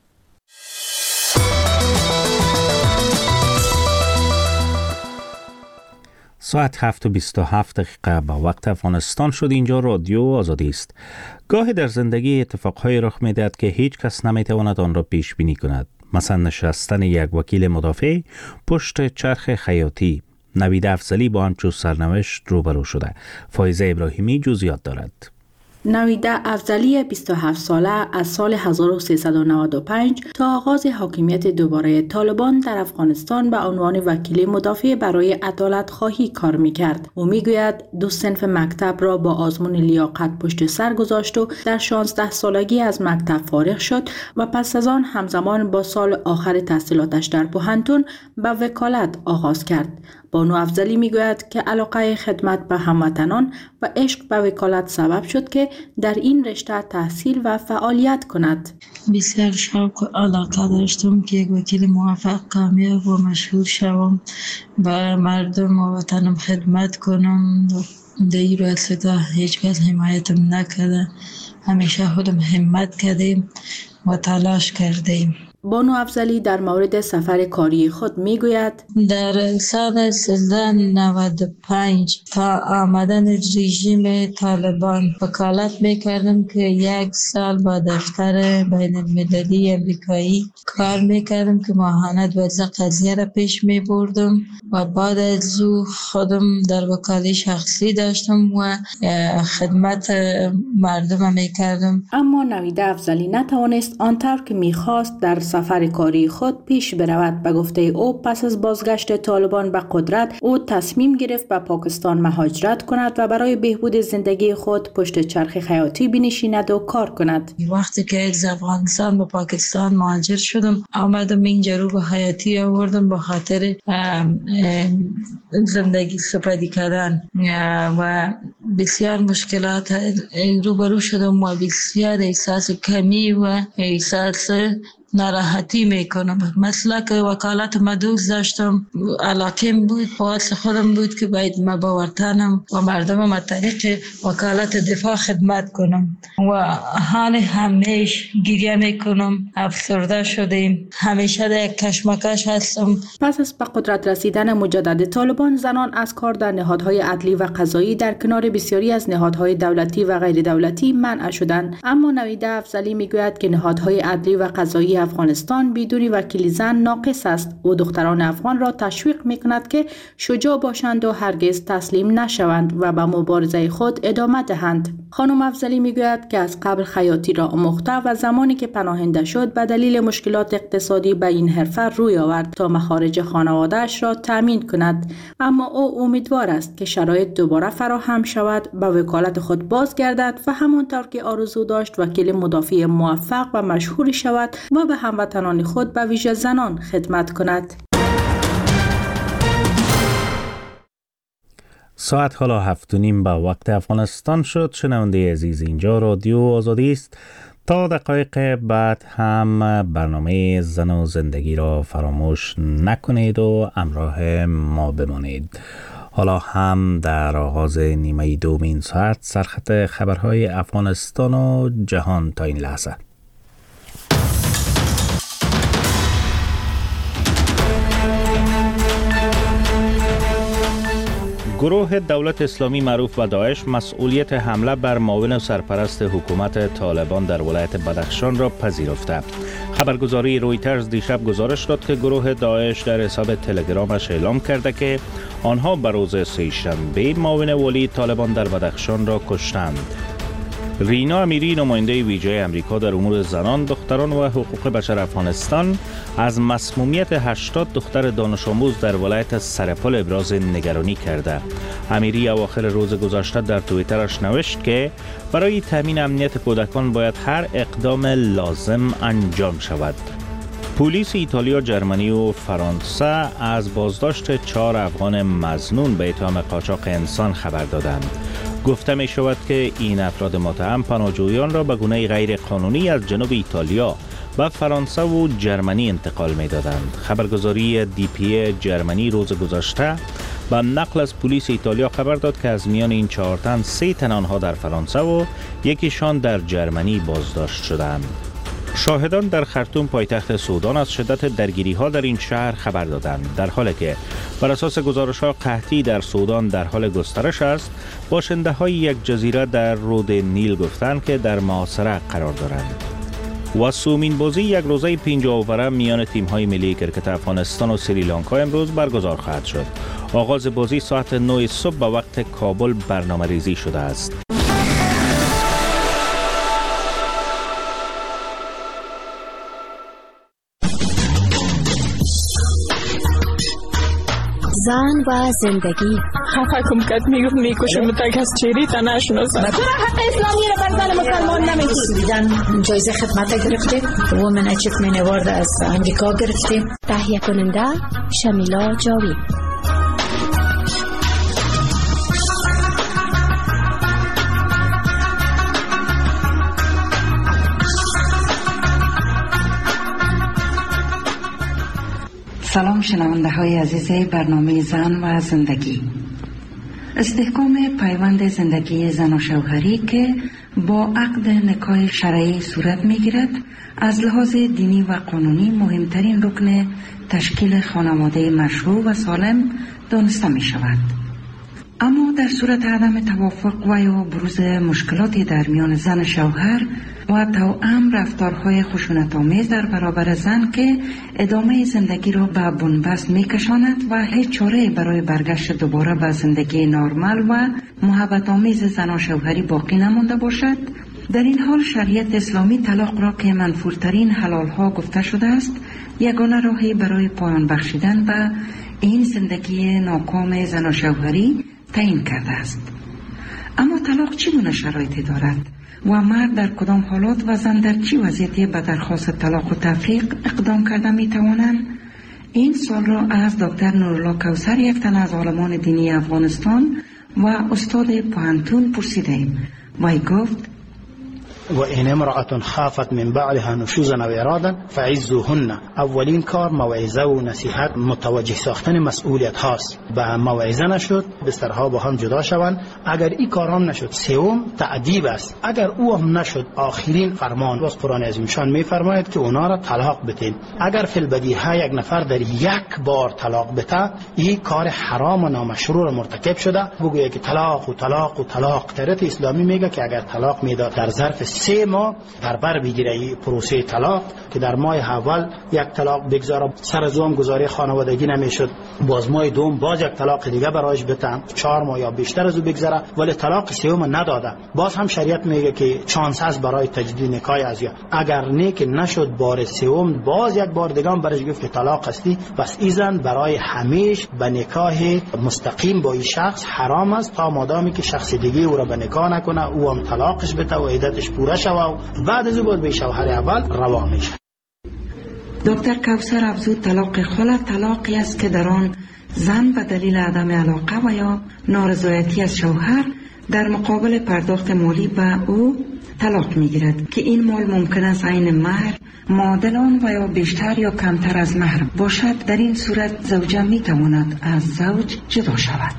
ساعت هفت و بیست و هفت دقیقه به وقت افغانستان شد. اینجا رادیو آزادی است. گاهی در زندگی اتفاقهای رخ می‌دهد که هیچ کس نمی‌تواند آن را پیش بینی کند. مثلا نشستن یک وکیل مدافع پشت چرخ خیاطی. نوید افضلی با همچون سرنوشت روبرو شده. فایزه ابراهیمی جزئیات دارد. نویده افضلی بیست و هفت ساله از سال هزار و سیصد و نود و پنج تا آغاز حاکمیت دوباره طالبان در افغانستان به عنوان وکیل مدافع برای عدالت خواهی کار میکرد. او میگوید دو صنف مکتب را با آزمون لیاقت پشت سر گذاشت و در شانزده سالگی از مکتب فارغ شد و پس از آن همزمان با سال آخر تحصیلاتش در پوهنتون به وکالت آغاز کرد. بانو افضلی میگوید که علاقه خدمت به هموطنان و عشق به وکالت سبب شد که در این رشته تحصیل و فعالیت کند. بسیار شوق و علاقه داشتم که یک وکیل موفق، کامیاب و مشهور شوم، به مردم و وطنم خدمت کنم. در این راستا هیچ کس حمایتم نکرده، همیشه خودم همت کردیم و تلاش کردیم. بانو افضلی در مورد سفر کاری خود میگوید در سال سیزده نود و پنج تا آمدن رژیم طالبان وکالت میکردم که یک سال با دفتر بین المللی امریکایی کار میکردم که ماهانه دوازده قضیه را پیش میبردم و بعد از او خودم در وکالی شخصی داشتم و خدمت مردم میکردم. اما نوید افضلی نتوانست آنطور که میخواست در سفر کاری خود پیش برود. به گفته او پس از بازگشت طالبان به قدرت او تصمیم گرفت به پاکستان مهاجرت کند و برای بهبود زندگی خود پشت چرخ خیاطی بنشیند و کار کند. وقتی که از افغانستان به پاکستان مهاجر شدم، آمدم اینجا رو به حیاتی آوردم به خاطر زندگی سپری کردن و بسیار مشکلات روبرو شدم و بسیار احساس کمی و احساس ناراحتی میکنم. مثلا که وکالت مدوز داشتم، علاقم بود، پاس خودم بود که باید ما با وطنم و مردمم از طریق وکالت دفاع خدمت کنم و حال همیشه گریه میکنم. افسرده شدیم، همیشه در یک کشمکش هستم. پس از به قدرت رسیدن مجدد طالبان، زنان از کار در نهادهای عدلی و قضایی در کنار بسیاری از نهادهای دولتی و غیر دولتی منع شدند. اما نویده افضلی میگوید که نهادهای عدلی و قضایی افغانستان بدون وکیل زن ناقص است و دختران افغان را تشویق میکند که شجاع باشند و هرگز تسلیم نشوند و به مبارزه خود ادامه دهند. خانم افضلی میگوید که از قبل خیاطی را آموخته و زمانی که پناهنده شد به دلیل مشکلات اقتصادی به این حرفه روی آورد تا مخارج خانواده‌اش را تامین کند، اما او امیدوار است که شرایط دوباره فراهم شود، به وکالت خود بازگردد و همانطور که آرزو داشت وکیل مدافع موفق و مشهور شود و به هموطنان خود به ویژه زنان خدمت کند. ساعت حالا هفت و نیم به وقت افغانستان شد. شنونده عزیز، اینجا رادیو آزادی است. تا دقایق بعد هم برنامه زن و زندگی را فراموش نکنید و همراه ما بمانید. حالا هم در آغاز نیمه دوم این ساعت سرخط خبرهای افغانستان و جهان تا این لحظه. گروه دولت اسلامی معروف به داعش مسئولیت حمله بر معاون سرپرست حکومت طالبان در ولایت بدخشان را پذیرفته. خبرگزاری رویترز دیشب گزارش داد که گروه داعش در حساب تلگرامش اعلام کرده که آنها بر روز سه‌شنبه معاون ولی طالبان در بدخشان را کشتند. رینا امیری، نماینده ویژه امریکا در امور زنان، دختران و حقوق بشر افغانستان، از مسمومیت هشتاد دختر دانش آموز در ولایت سرپل ابراز نگرانی کرده. امیری اواخر روز گذشته در توییترش نوشت که برای تامین امنیت کودکان باید هر اقدام لازم انجام شود. پلیس ایتالیا، جرمنی و فرانسه از بازداشت چهار افغان مظنون به اتهام قاچاق انسان خبر دادند. گفته می شود که این افراد متهم پناهجویان را به گونه غیر قانونی از جنوب ایتالیا به فرانسه و جرمنی انتقال می دادند. خبرگزاری دی پی جرمنی روز گذشته به نقل از پلیس ایتالیا خبر داد که از میان این چهار تن سه تن آنها در فرانسه و یکیشان در جرمنی بازداشت شدند. شاهدان در خرطوم پایتخت سودان از شدت درگیری ها در این شهر خبر دادند، در حالی که بر اساس گزارش ها قحطی در سودان در حال گسترش است. باشنده های یک جزیره در رود نیل گفتند که در محاصره قرار دارند. و سومین بازی یک روزه پنجاه اووره میان تیم های ملی کرکت افغانستان و سریلانکا امروز برگزار خواهد شد. آغاز بازی ساعت نه صبح به وقت کابل برنامه ریزی شده است. زن و زندگی. خفه کم کت میگفت میکشم تک از چیری تا نشناسم. چرا حق اسلامی رو بر زن مسلمان نمیدید؟ دیدن جایزه خدمت گرفتیم. وومن اچیومنت اوارد از امریکا گرفتیم. تهیه کننده شمیلا جاوید. سلام شنونده های عزیز برنامه زن و زندگی. استحکام پیوند زندگی زن و شوهری که با عقد نکاح شرعی صورت می گیرد از لحاظ دینی و قانونی مهمترین رکن تشکیل خانواده مشروع و سالم دانسته می شود. اما در صورت عدم توافق و یا بروز مشکلاتی در میان زن و شوهر و توأم رفتارهای خشونت‌آمیز در برابر زن که ادامه زندگی را به بنبست می‌کشاند و هیچ چاره‌ای برای برگشت دوباره به زندگی نرمال و محبت‌آمیز زن و شوهری باقی نمانده باشد، در این حال شریعت اسلامی طلاق را که منفورترین حلال‌ها گفته شده است، یگانه راهی برای پایان بخشیدن به این زندگی ناکام زن و شوهری تعیین کرده است. اما طلاق چگونه شرایطی دارد و مرد در کدام حالات و زن در چی وضعیتی به درخواست طلاق و تفریق اقدام کرده می توانند؟ این سوال را از دکتر نورالله کوثر، یک تن از عالمان دینی افغانستان و استاد پوهنتون پرسیدیم. وی گفت: و این امرأة خافت من بعدها نشوزا و ارادا فعزوهن. اولین کار موعظه و نصیحت، متوجه ساختن مسئولیت هاست. به موعظه نشد بسترها با هم جدا شوند. اگر این کار هم نشد، سوم تعذیب است. اگر او هم نشد، آخرین فرمان از قرآن عظیم شان میفرماید که اونا را طلاق بدین. اگر فی البدیهه یک نفر در یک بار طلاق بده، این کار حرام و نامشروع را مرتکب شده. بگویه که طلاق و طلاق و طلاق. شریعت اسلامی میگه که اگر طلاق میداد در ظرف سه ماه در بر بگیره این پروسه طلاق، که در ماه اول یک طلاق بگذاره، سر از اون گزاری خانوادگی نمیشد، باز ماه دوم باز یک طلاق دیگه برایش بتم، چهار ماه یا بیشتر از او بگذره ولی طلاق سوم نداده، باز هم شریعت میگه که چانس هست برای تجدید نکاح از یا. اگر نیک نشد بار سوم، باز یک بار دیگه هم برش گفت که طلاق هستی، بس ایزن برای همیشه به نکاح مستقیم با این شخص حرام است، تا مادامی که شخص دیگه او را به نکاح نکنه، او هم طلاقش بده و عدتش پوره شوه و بعد از او باید به شوهر اول روا میشه. دکتر کوثر افزود طلاق خلع طلاقی است که در آن زن به دلیل عدم علاقه و یا نارضایتی از شوهر در مقابل پرداخت مالی به او طلاق میگیرد که این مال ممکن است عین مهر، معادل آن و یا بیشتر یا کمتر از مهر باشد. در این صورت زوجه میتواند از زوج جدا شود.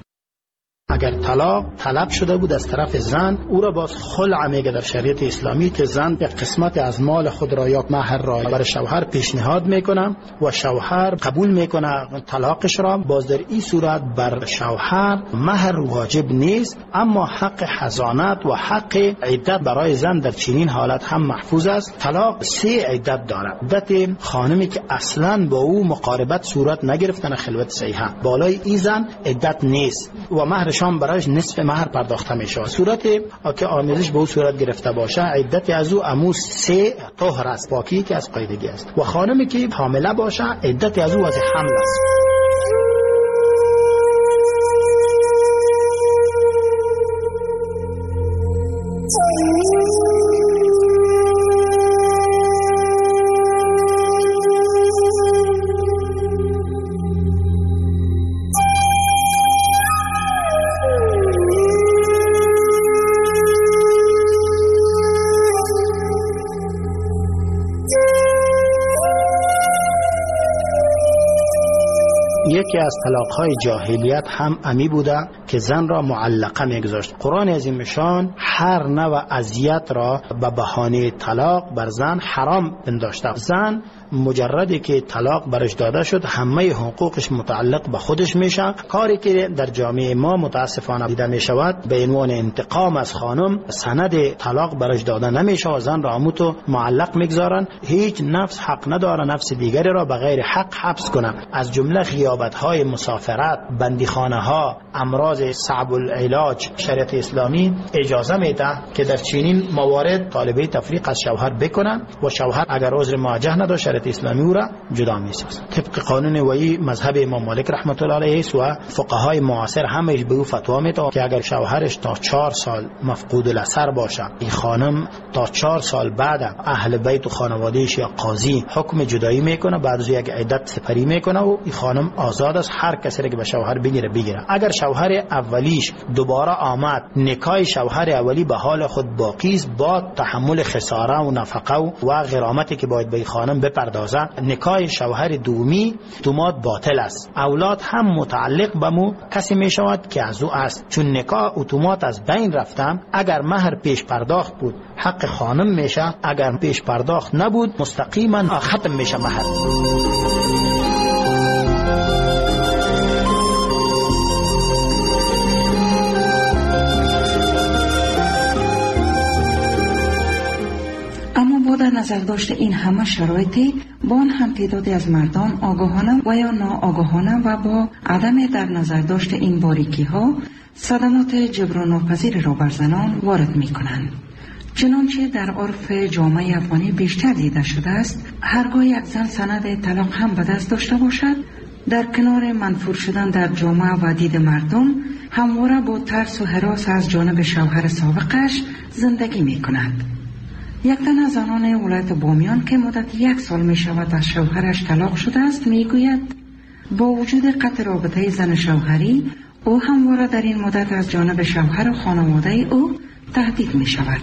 اگر طلاق طلب شده بود از طرف زن، او را باز خلع میگه در شریعت اسلامی، که زن یک قسمت از مال خود را یا مهر را برای شوهر پیشنهاد میکنه و شوهر قبول میکنه طلاقش را. باز در این صورت بر شوهر مهر واجب نیست، اما حق حضانت و حق عدت برای زن در چنین حالت هم محفوظ است. طلاق سه عدت داره. عدت خانمی که اصلا با او مقاربت صورت نگرفتن خلوت صحیحه، بالای این زن عدت نیست و مهر شام برایش نصف مهر پرداخته میشه. صورت که آمیزش به او صورت گرفته باشه، عدت از او امو سه طهر است، پاکی که از قاعدگی است. و خانمی که حامله باشه، عدت از او از حمل است. یکی از طلاق‌های جاهلیت هم امی بوده که زن را معلقه میگذاشت. قرآن عظیم شان هر نوع اذیت را به بهانه طلاق بر زن حرام پنداشته. زن مجردی که طلاق برش داده شد، همه حقوقش متعلق به خودش میشه. کاری که در جامعه ما متاسفانه دیده میشود، به عنوان انتقام از خانم سند طلاق برش داده نمیشه و زن را هموتو معلق میگذارن. هیچ نفس حق نداره نفس دیگری را به غیر حق حبس کنه. از جمله غیابت های مسافرت، بندیخانه ها، امراض صعب العلاج، شریعت اسلامی اجازه میده که در چنین موارد طالبه تفریق از شوهر بکنن و شوهر اگر عذر مواجه نداشت اسلامی او را جدا می‌سازد. طبق قانون وی مذهب امام مالک رحمت الله علیه و فقهای معاصر همش به او فتوا میده که اگر شوهرش تا چهار سال مفقود الاثر باشه، این خانم تا چهار سال بعد اهل بیت و خانواده‌اش یا قاضی حکم جدایی میکنه، بعد از یک عدت سپری میکنه و این خانم آزاد است. هر کسی که به شوهر بگیره بگیره. اگر شوهر اولیش دوباره آمد، نکاح شوهر اولی به حال خود باقی است، با تحمل خساره و نفقه و غرامتی که باید به این خانم بپردازه. نکاح شوهر دومی اتومات باطل است. اولاد هم متعلق به مو کسی می شود که از او است، چون نکاح اتومات از بین رفتم. اگر مهر پیش پرداخت بود حق خانم میشه، اگر پیش پرداخت نبود مستقیما ختم میشه مهر. در نظر داشته این همه شرایطی، با آن هم تعدادی از مردان آگاهانه و یا ناآگاهانه و با عدم در نظر داشته این باریکی ها صدمات جبران ناپذیر را بر زنان وارد می کنند. چنانچه در عرف جامعه افغانی بیشتر دیده شده است، هرگاه یک زن سند طلاق هم به دست داشته باشد، در کنار منفور شدن در جامعه و دید مردم، همواره با ترس و هراس از جانب شوهر سابقش زندگی می کند. یک تن از زنان ولایت بامیان که مدت یک سال می شود از شوهرش طلاق شده است می گوید با وجود قطع رابطه زن شوهری، او همواره در این مدت از جانب شوهر و خانواده او تهدید می شود.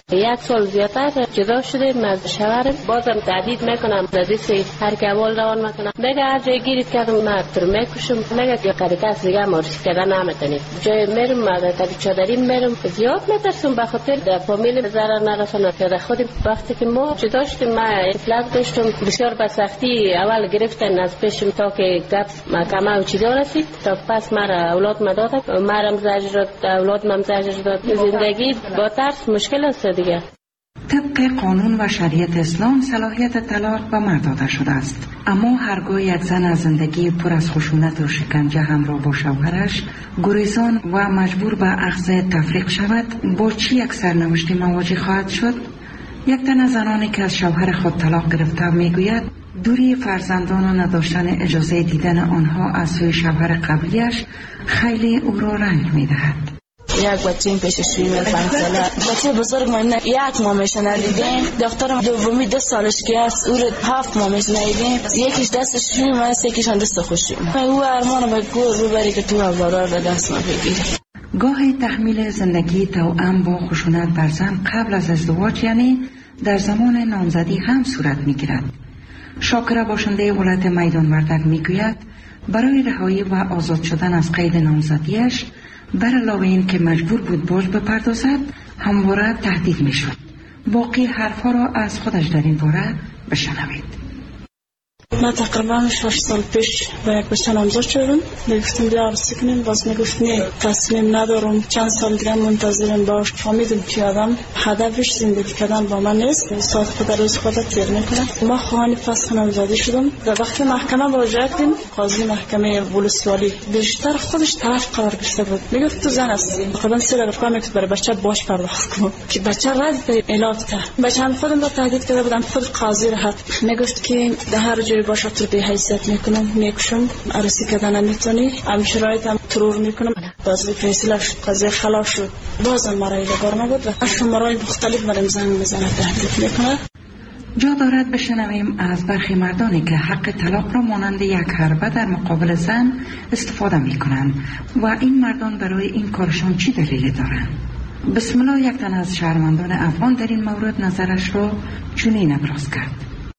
یک سال زیادتر جدا شدیم از شوهرم. بازم تهدید میکنم دست هر که اول روان میکنم. میگه هر جای گیرید کردم من تو رو میکشم. میگه یا کاریکاس دیگه معرفی کردن نمیتونید. جای میرم من تا چادری میرم زیاد میترسم به خاطر در فامیل ضرر نرسونه. که خودم وقتی که ما جدا شدیم من افلاس داشتم بسیار به سختی اول گرفتن از پیشم تا که گپ محکمه و چیزا رسید تا پس مرا اولاد ما دادن. مرا زجر داد، اولاد ما زجر داد. زندگی با ترس مشکل است دیگه. طبق قانون و شریعت اسلام صلاحیت طلاق به مرد داده شده است، اما هرگاه یک زن از زندگی پر از خشونت و شکنجه همراه با شوهرش گریزان و مجبور به اخذ تفریق شود، با چی یک سرنوشتی مواجه خواهد شد؟ یک تن از زنانی که از شوهر خود طلاق گرفته میگوید دوری فرزندان و نداشتن اجازه دیدن آنها از سوی شوهر قبلیش خیلی او را رنج میدهد. یک بچه این پیش شویم پنج ساله بچه بزرگ من یک مامیش ندیدیم. دخترم دومی دو سالش که است او رو هفت مامیش ندیدیم. یکیش دست شویم است یکیش هم دست خوشیم. او ارمان به گور ببری که تو اولاد به دست ما بگیری. گاهی تحمیل زندگی توأم با خشونت بر زن قبل از ازدواج یعنی در زمان نامزدی هم صورت میگیرد. شاکره باشنده ولایت میدان وردک میگوید برای رهایی و آزاد شدن از قید نامزدیش بر علاوه این که مجبور بود باج بپردازد همواره تهدید میشد. باقی حرفها را از خودش در این باره بشنوید. من تقریبا شش سال پیش با یک بچه نامزد شدم. میگفتم بیا عروسی کنیم، باز میگفت نه تصمیم ندارم، چند سال دیگه منتظرم باش. فهمیدم که آدم هدفش زندگی کردن با من نیست، ساعت خود روز خود تیر میکنه. ما خواهان فسخ نامزدی شدم. در وقتی محکمه مراجعه کردیم قاضی محکمه ولسوالی بیشتر خودش طرف قرار گرفته بود. میگفت تو زن هستی، خودم سه هزار تومان میگفت برای بچه باش پرداخت کن که بچه رد به علاج کرد. بچه هم خودم را تهدید کرده بودم. خود قاضی راحت میگفت که در هر جای باشه تو به حیثیت میکنم میکشم، عروسی کردن نمیتونی، هم شرایط هم ترور میکنم. باز فیصله شد، قضیه خلاص شد. بازم مرای لگار نبود و هشت مرای مختلف برای زن میزنه تهدید میکنه. جا دارد بشنویم از برخی مردانی که حق طلاق را مانند یک حربه در مقابل زن استفاده میکنند و این مردان برای این کارشان چی دلیلی دارند. بسم الله یک تن از شهروندان افغان در این مورد نظرش را چنین ابراز کرد.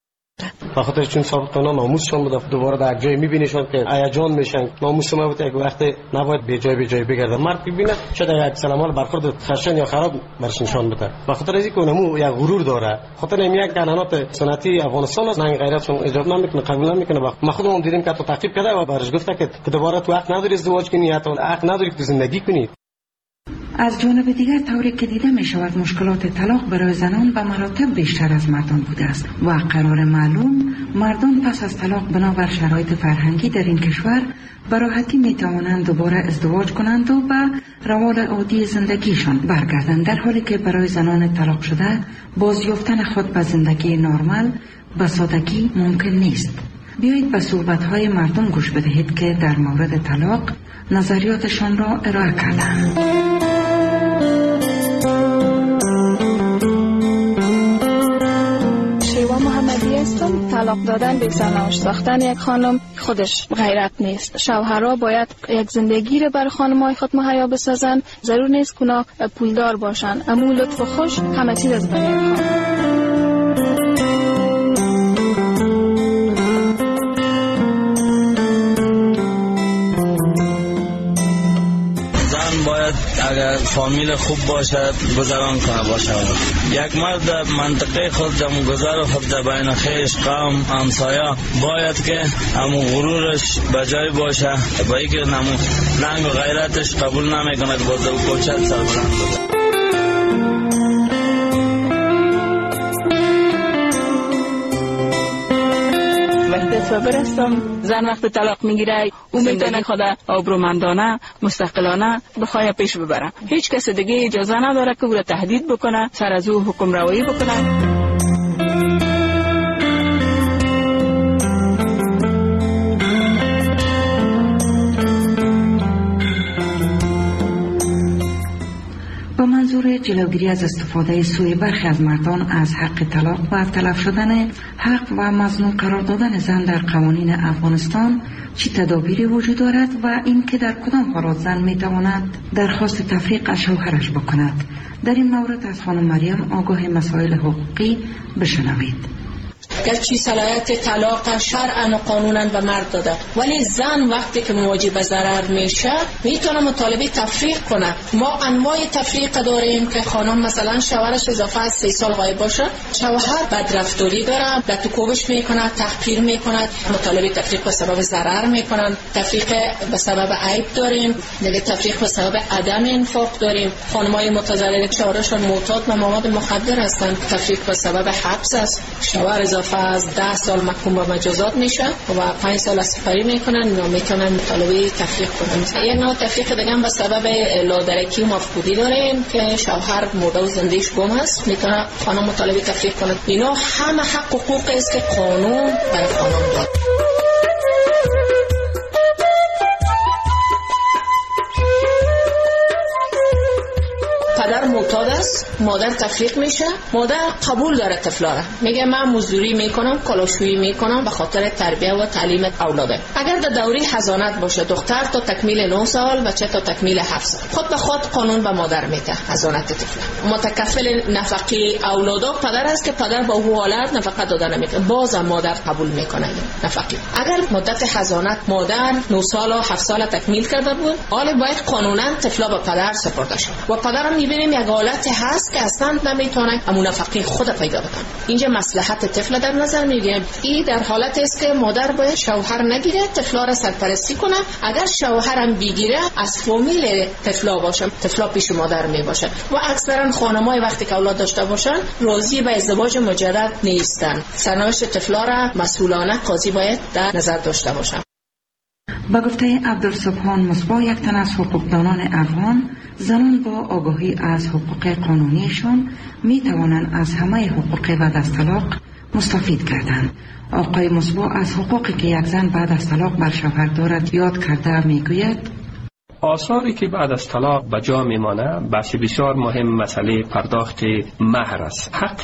بخاطر چون ثابت کنن ناموسشون بود، دوباره در جای میبینیشون که هیجان میشن. ناموس ما بود یک وقت نباید به جای به جای بگرده. مرد ببینه شاید یک سلامال برخورد خشن یا خراب برش نشان بده. بخاطر از اینکه اونمو یک غرور داره. خاطر این یک قانونات سنتی افغانستان از ننگ غیرتشون اجازه نمیکنه، قبول نمیکنه. ما خودمون دیدیم که تو تعقیب کرده و برش گفته که دوباره تو حق نداری ازدواج کنی یا تو حق نداری که زندگی کنی. از جانب دیگر طوری که دیده می شود مشکلات طلاق برای زنان به مراتب بیشتر از مردان بوده است و قرار معلوم مردان پس از طلاق بنابر شرایط فرهنگی در این کشور به راحتی می توانند دوباره ازدواج کنند و به روال عادی زندگیشان برگردند، در حالی که برای زنان طلاق شده بازیافتن خود به زندگی نرمال به سادگی ممکن نیست. بیایید به صحبت‌های مردم گوش بدهید که در مورد طلاق نظریاتشان را ارائه کردند. طلاق دادن به زناش ساختن یک خانم خودش غیرت نیست. شوهرها باید یک زندگی رو بر خانم‌های خود مهیا بسازن. ضرور نیست که اونا پولدار باشن، اما لطف و خوش همه چیز از بین خانم. باید اگر فامیل خوب باشد گذران کنه باشه. یک مرد منطقه خود جمع گذار خود در بین خیش قوم همسایه باید که همون غرورش بجای باشه، با اینکه نمو رنگ و غیرتش قبول نمیکنه که باز او کوچت سربلند بوده. و برستم زن وقت طلاق میگیره او میتونه خود آبرومندانه مستقلانه بخواه پیش ببره. هیچ کس دیگه اجازه نداره که او را تهدید بکنه، سر از او حکم روایی بکنه. با منظور جلوگیری از استفاده سوی برخی از مردان از حق طلاق و تلف شدن حق و مظنون قرار دادن زن در قوانین افغانستان چه تدابیری وجود دارد و این که در کدام حالات زن می تواند درخواست تفریق از شوهرش بکند. در این مورد از خانم مریم آگاه مسائل حقوقی بشنوید. گرچه صلاحیت طلاق شرعاً و قانوناً به مرد داده، ولی زن وقتی که مواجه به ضرر میشه میتونه مطالبه تفریق کنه. ما انواع تفریق داریم که خانم مثلا شوهرش اضافه از سه سال غایب باشه، شوهر بدرفتاری داره، لطوکوبش میکنه، تحقیر میکنه، مطالبه تفریق به سبب ضرر میکنن. تفریق به سبب عیب داریم، دیگه تفریق به سبب عدم انفاق داریم. خانمای متزلزل که شوهرشون معتاد به مواد مخدر هستن، تفریق به سبب حبس است. شوهر اضافه از ده سال محکوم به مجازات میشه و پنج سال سپری میکنن و میتونن مطالبه تفریق کنن. یک نوع تفریق دیگه هم به سبب لادرکی و مفقودی داریم که شوهر مرده و زندگیش گم است، میتونه خانم مطالبه تفریق کنه. اینا همه حق و حقوقی است که قانون برای خانم داد. پدر معتاد است، مادر تفریق میشه، مادر قبول داره طفلا را، میگه من مزدوری میکنم، کلاشویی میکنم به خاطر تربیت و تعلیم اولاده. اگر در دوره حضانت باشه دختر تا تکمیل نه سال، بچه تا تکمیل هفت سال، خود به خود قانون به مادر میده حضانت طفل. متکفل نفقه اولادا پدر است که پدر با او حالت نفقه داده نمیکنه، باز مادر قبول میکنه نفقه. اگر مدت حضانت مادر نه سال و هفت سال تکمیل کرده بود، حالا باید قانونا طفلا به پدر سپرده شد و پدر میبینیم یک حالت هست که اصلا نمیتونه همون نفقه خود پیدا بکنه. اینجا مصلحت طفل در نظر میگیریم. این در حالت است که مادر باید شوهر نگیره، طفلا را سرپرستی کنه. اگر شوهر هم بگیره از فامیل طفلا باشه، طفلا پیش مادر می باشه و اکثرا خانمای وقتی که اولاد داشته باشن راضی به ازدواج مجدد نیستن. سرنوشت طفلا را مسئولانه قاضی باید در نظر داشته باشه. با گفته عبدالسبحان مصباح، یک تن از حقوقدانان افغان، زنان با آگاهی از حقوق قانونیشان می توانند از همه حقوق بعد از طلاق مستفید کردند. آقای مصباح از حقوقی که یک زن بعد از طلاق بر شوهر دارد یاد کرده می گوید: آثاری که بعد از طلاق به جا میمانه بحث بسیار مهم مسئله پرداخت مهر است. حق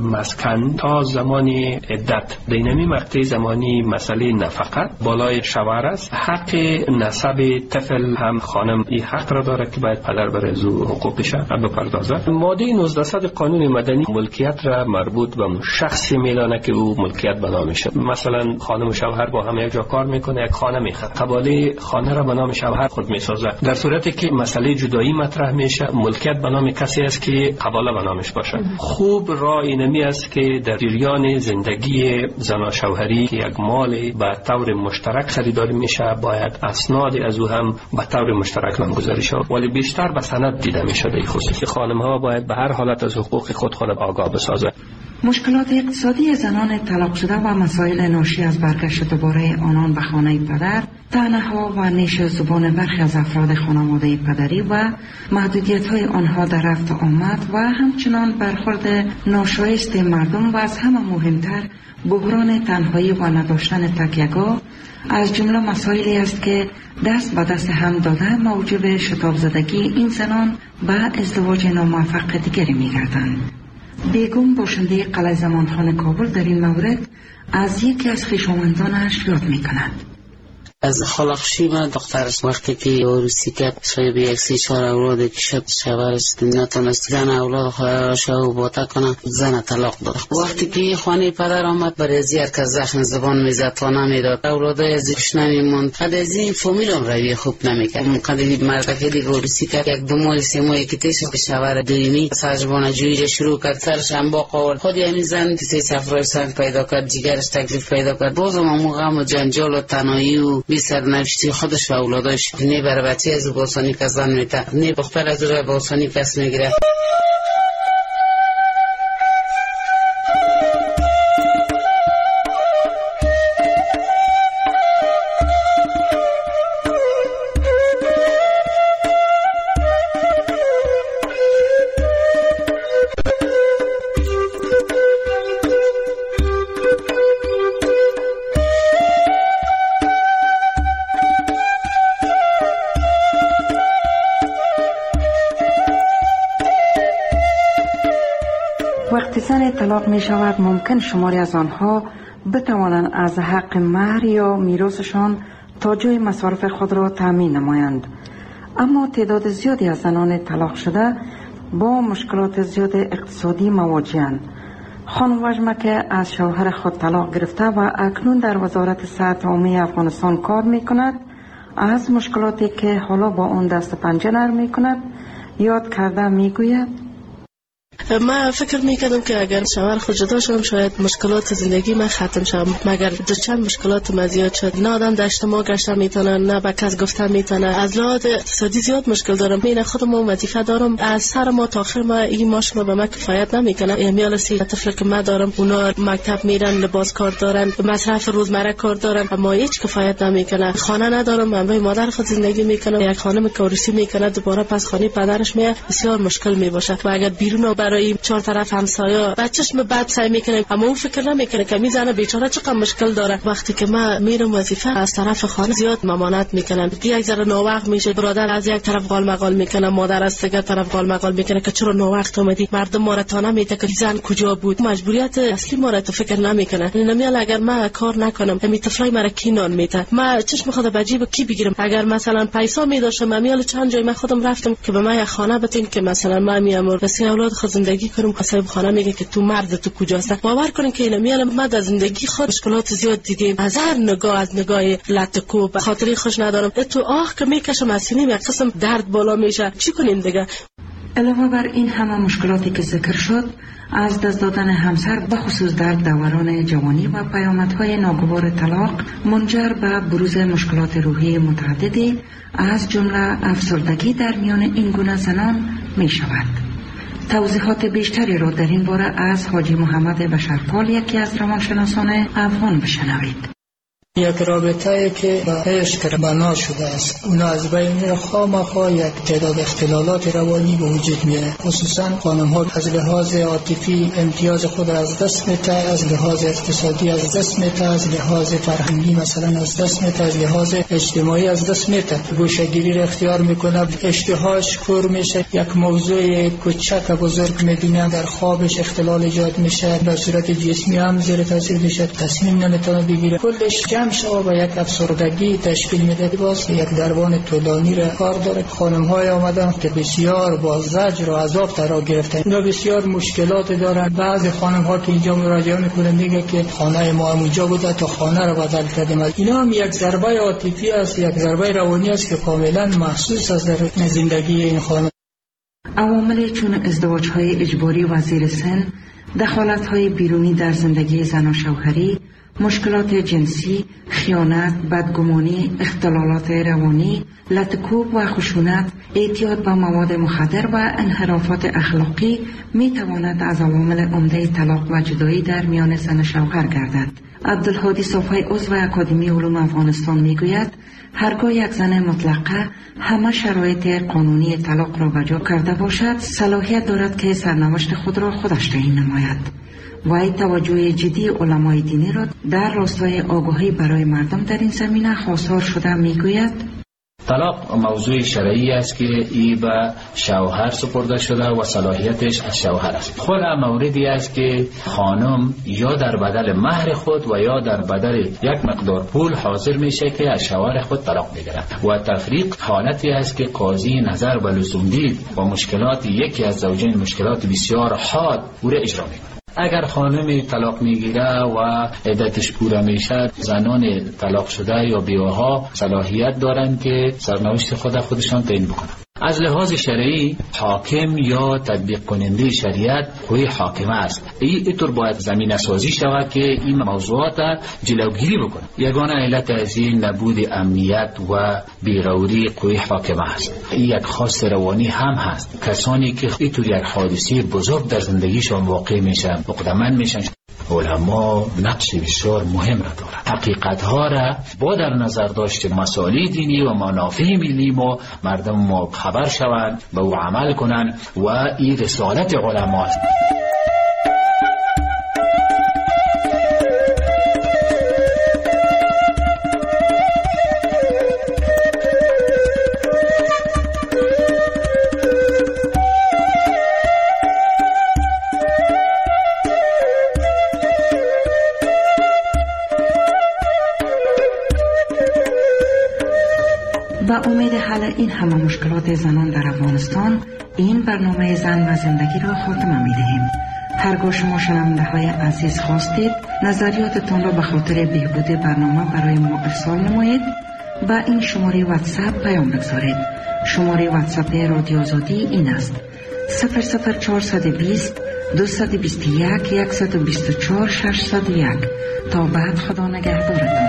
مسکن تا زمان عدت دینمی مقطع زمانی مسئله نفقه بالای شوهر است. حق نسب طفل هم خانم این حق را داره که باید پدر بر از حقوقش بپردازد. ماده نوزده صد قانون مدنی ملکیت را مربوط به شخصی میدانه که او ملکیت به نامشه. مثلا خانم و شوهر با هم یک جا کار میکنه، یک خانه میخره، قباله خانه را به نام شوهر خود میسازه. در صورتی که مسئله جدایی مطرح میشه، ملکیت به نام کسی است که قباله به نامش باشه. خوب راه اینمی است که در جریان زندگی زن و شوهری که یک مال به طور مشترک خریداری میشه، باید اسناد از او هم به طور مشترک نامگذاری شود، ولی بیشتر به سند دیده میشه. در خصوص خانم ها باید به هر حالت از حقوق خود خود آگاه بسازه. مشکلات اقتصادی زنان طلاق شده و مسائل ناشی از برگشت دوباره آنان به خانه پدر، طعنه‌ها و نیش زبان برخی از افراد خانواده پدری و محدودیت‌های آنها در رفت و آمد و همچنان برخورد ناشایست مردم و از همه مهمتر بحران تنهایی و نداشتن تکیه‌گاه از جمله مسائلی است که دست به دست هم داده موجب شتاب زدگی این زنان به ازدواج ناموفق دیگری می‌گردند. بیگم باشنده قلعه زمانخان کابل در این مورد از یکی از خویشاوندانش یاد می‌کند. از خلقشی من دخترش وقتی که عروسی کرد صاحب یک سی چهار اولاد که شد شوهرش نتونست زن اولاد خواهرش رو باطا کنه، زن طلاق داد. وقتی که خانه پدر آمد برای زیار که زخم زبان میزد تا نمیداد، اولادای ازش نمیموند. قد از این فامیل هم روی خوب نمیکرد. قد این مرد که دیگه عروسی کرد یک دو ماه سه ماه که تیش به شوهر دویمی سرجبان جویی شروع کرد، سرش هم با قول خودی همین زن که سفرای سنگ پیدا کرد، جگرش تکلیف پیدا کرد. بازم هم غم و جنجال و تنهایی و بی سرنوشتی خودش و اولادش نه بر بچه از باسانی که زن میته، نه دختر از روی باسانی کس میگیره. طلاق می شود ممکن شماری از آنها بتوانند از حق مهر یا میراثشان تا جای مصارف خود را تأمین نمایند. اما تعداد زیادی از زنان طلاق شده با مشکلات زیاد اقتصادی مواجهند. خانم وجمه که از شوهر خود طلاق گرفته و اکنون در وزارت صحت عمومی افغانستان کار می کند، از مشکلاتی که حالا با اون دست پنجه نرم می کند یاد کرده می گوید: من فکر میکردم که اگر شوهر خود جدا شدم شاید مشکلات زندگی من ختم شد، مگر دو چند مشکلات من زیاد شد. نه آدم در اجتماع گشتن میتونه، نه به کس گفتن میتونه. از لحاظ اقتصادی زیاد مشکل دارم. من خودم وظیفه دارم، از سر ما تا آخر ما این ماش ما به من کفایت نمیکنه. امیال سی طفل که من دارم اونا مکتب میرن، لباس کار دارن، مصرف روزمره کار دارن، اما هیچ کفایت نمیکنه. خانه ندارم، من با مادر خود زندگی میکنم. یک خانم که عروسی میکنه دوباره پس خانه پدرش میاد، بسیار مشکل میباشه. و اگر بیرون برای چهار طرف همسایه بچه‌ش به بعد سعی میکنه، اما اون فکر نمیکنه که میزنه بیچاره چقدر مشکل داره. وقتی که من میرم وظیفه از طرف خانه زیاد ممانعت میکنن، یک ذره ناوقت میشه، برادر از یک طرف قال مقال میکنه، مادر از دیگر طرف قال مقال میکنه که چرا ناوقت اومدی، مردم ما را تا نمیته که زن کجا بود. مجبوریت اصلی ما را تو فکر نمیکنه. نمیال اگر من کار نکنم همین طفلای مرا کی نان میته، من چشم خود به جیب کی بگیرم؟ اگر مثلا پیسا میداشم میال چند جای من خودم رفتم که به من یک خانه بتین که مثلا من میام واسه اولاد خود زندگی کنم. صاحب خانه میگه که تو مرد تو کجاست؟ باور کنین که اینا میال من در زندگی خود مشکلات زیاد دیدیم. از هر نگاه، از نگاه لطکو به خاطری خوش ندارم. تو آه که میکشم از سینه یک قسم درد بالا میشه. چی کنیم دیگه؟ علاوه بر این همه مشکلاتی که ذکر شد، از دست دادن همسر به خصوص در دوران جوانی و پیامدهای ناگوار طلاق منجر به بروز مشکلات روحی متعددی از جمله افسردگی در میان این گونه زنان می شود. توضیحات بیشتری را در این باره از حاجی محمد بشرپال، یکی از روانشناسان افغان، بشنوید. یک رابطه که با عشق بنا شده است، اونا از بین میره. خواه‌مخواه یک تعداد اختلالات روانی به وجود میاره. خصوصا خانم ها از لحاظ عاطفی امتیاز خود از دست میده، از لحاظ اقتصادی از دست میده، از لحاظ فرهنگی مثلا از دست میده، از لحاظ اجتماعی از دست میده. گوشه‌گیری را اختیار میکنه، اشتهاش کور میشه، یک موضوع کوچک بزرگ میبینه، در خوابش اختلال ایجاد میشه، به صورت جسمی هم زیر تاثیر میشه، تصمیم نمیتونه بگیره. کلش شما با یک افسردگی تشکیل میده. باز یک درمان طولانی را کار داره. خانم های آمدن که بسیار با زجر و عذاب ترا گرفتن، اینا بسیار مشکلات دارن. بعضی خانم ها که اینجا مراجعه میکنن میگه که خانه ما اونجا بوده تا خانه رو بدل کردیم. اینا هم یک ضربه عاطفی است، یک ضربه روانی است که کاملا محسوس است در زندگی این خانم. عوامل چون ازدواج های اجباری و زیر سن، دخالت های بیرونی در زندگی زن و شوهری، مشکلات جنسی، خیانت، بدگمانی، اختلالات روانی، لطکوب و خشونت، اعتیاد به مواد مخدر و انحرافات اخلاقی می تواند از عوامل عمده طلاق و جدایی در میان زن و شوهر گردد. عبدالهادی صافی، عضو اکادمی علوم افغانستان، می گوید هرگاه یک زن مطلقه همه شرایط قانونی طلاق را بجا کرده باشد، صلاحیت دارد که سرنوشت خود را خودش تعیین نماید. وی توجه جدی علمای دینی را در راستای آگاهی برای مردم در این زمینه خواستار شده. میگوید طلاق موضوع شرعی است که ای به شوهر سپرده شده و صلاحیتش از شوهر است. خود موردی است که خانم یا در بدل مهر خود و یا در بدل یک مقدار پول حاضر میشه که از شوهر خود طلاق بگیرد و تفریق حالتی است که قاضی نظر به لزوم دید و مشکلات یکی از زوجین مشکلات بسیار حاد او را اجرا میکنه. اگر خانم طلاق میگیره و عدتش پوره میشه، زنان طلاق شده یا بیوه‌ها صلاحیت دارند که سرنوشت خود خودشان تعیین بکنن. از لحاظ شرعی حاکم یا تطبیق کننده شریعت کوی حاکمه است. این اینطور باید زمینه سازی شود که این موضوعات جلوگیری بکنه. یگانه علت از این نبود امنیت و بی‌غوری کوی حاکمه است. این یک خواست روانی هم هست. کسانی که اینطور یک حادثه بزرگ در زندگیشان واقع میشن، مقدمن میشن، علما نقش بسیار مهم را دارند. حقیقت ها را با در نظر داشت مسائل دینی و منافع ملی ما مردم ما خبر شوند، به او عمل کنند و این رسالت علما است. به امید حل این همه مشکلات زنان در افغانستان این برنامه زن و زندگی را خاتمه می دهیم. هرگاه شما شنونده های عزیز خواستید نظریاتتان را به خاطر بهبود برنامه برای ما ارسال نمایید، با این شماره واتساپ پیام بگذارید. شماره واتساپ رادیو آزادی این است: صفر صفر چهارصد و بیست دویست و بیست و یک صد و بیست و چهار ششصد و یک. تا بعد خدا نگهدارتان.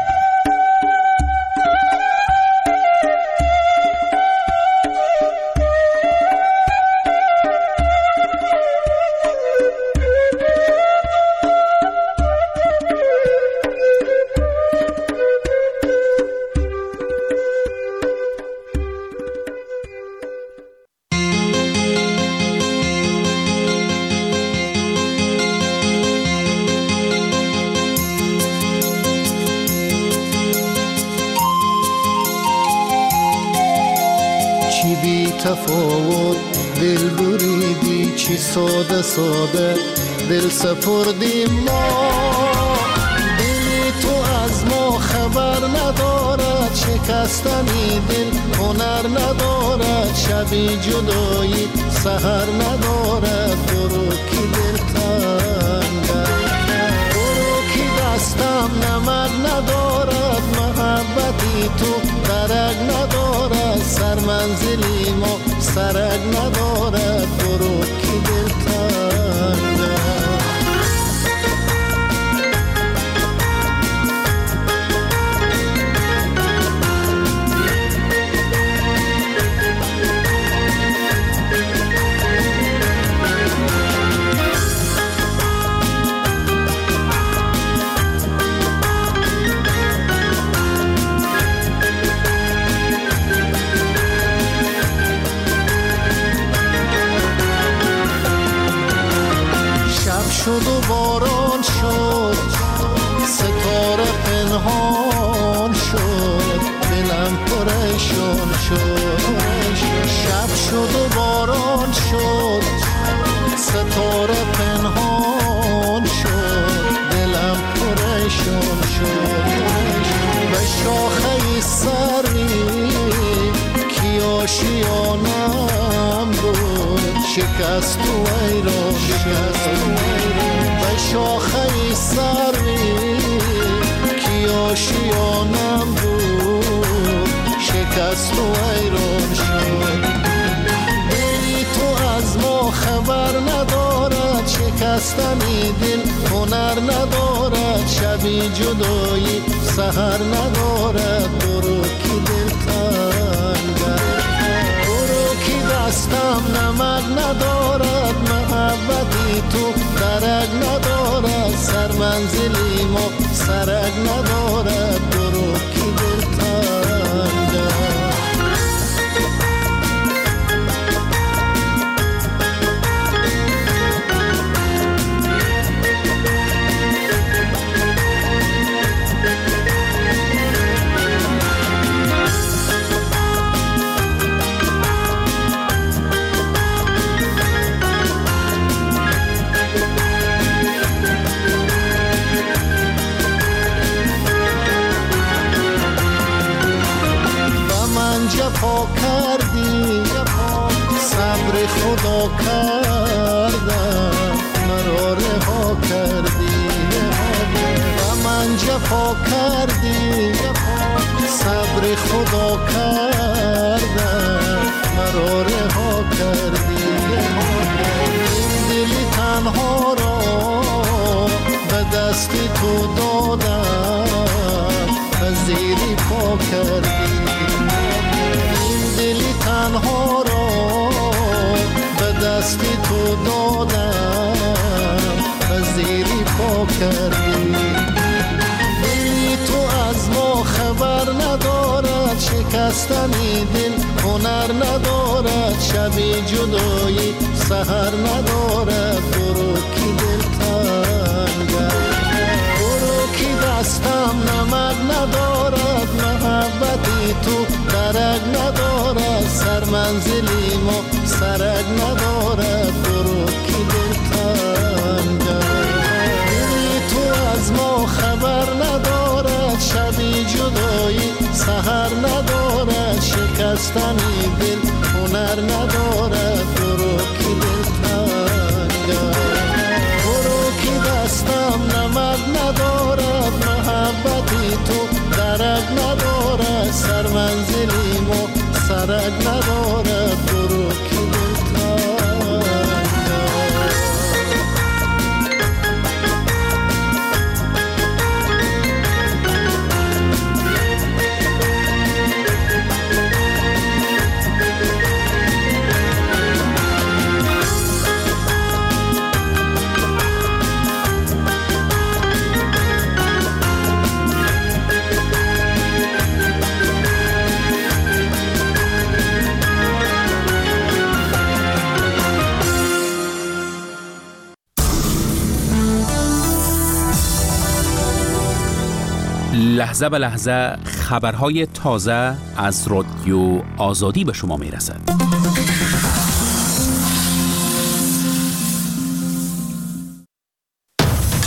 تفاوت دل بریدی، چی ساده ساده دل سپردیم ما. دل تو از ما خبر ندارد، شکستنی دل هنر ندارد. شبی جدایی سحر ندارد، برو کی دل تنگه، برو کی دستم نمک ندارد. محبتی تو درک ندارد، سر منزلی ما سرک ندارد. برو کی دل تنگه. شد و باران شد، ستاره پنهان شد، دلم پریشان شد. شب شد و باران شد، ستاره پنهان شد، دلم پریشان شد. به شاخه سری کی آشیانم بود، شکست و ایران شد. به شاخه سری کی آشیانم بود، شکست و ایران شد. دلی تو از ما خبر ندارد، شکستنی دل هنر ندارد. شبی جدایی سحر ندارد، برو کی دل تنگه، برو کی دستم نمک ندارد. محبتی تو درک ندارد، سر منزلی ما سرک ندارد. برو کی دل تنگه. جفا کردی، صبر خدا کردم، مرا رها کردی. و من جفا کردی، صبر خدا کردم، مرا رها کردی. این دلی تنها را به دستی تو دادم، پذیری پا کردی. دلی تنها را به دستی تو دادم، پذیری پا کردی. دلی تو از ما خبر ندارد، شکستنی دل هنر ندارد. شبی جدایی سحر ندارد، برو کی دل تنگه، برو کی دستم نمک ندارد. محبتی تو درک ندارد، سر منزلی ما سرک ندارد. برو کی دل تنگه، دلی تو از ما خبر ندارد. شبی جدایی سحر ندارد، بستنی دل هنر ندارد برو که دل تنگ برو که دستم نمد ندارد محبتی تو درک ندارد سر منزلی ما سرک ندارد برو که دل تنگ لحظه به لحظه خبرهای تازه از رادیو آزادی به شما میرسد.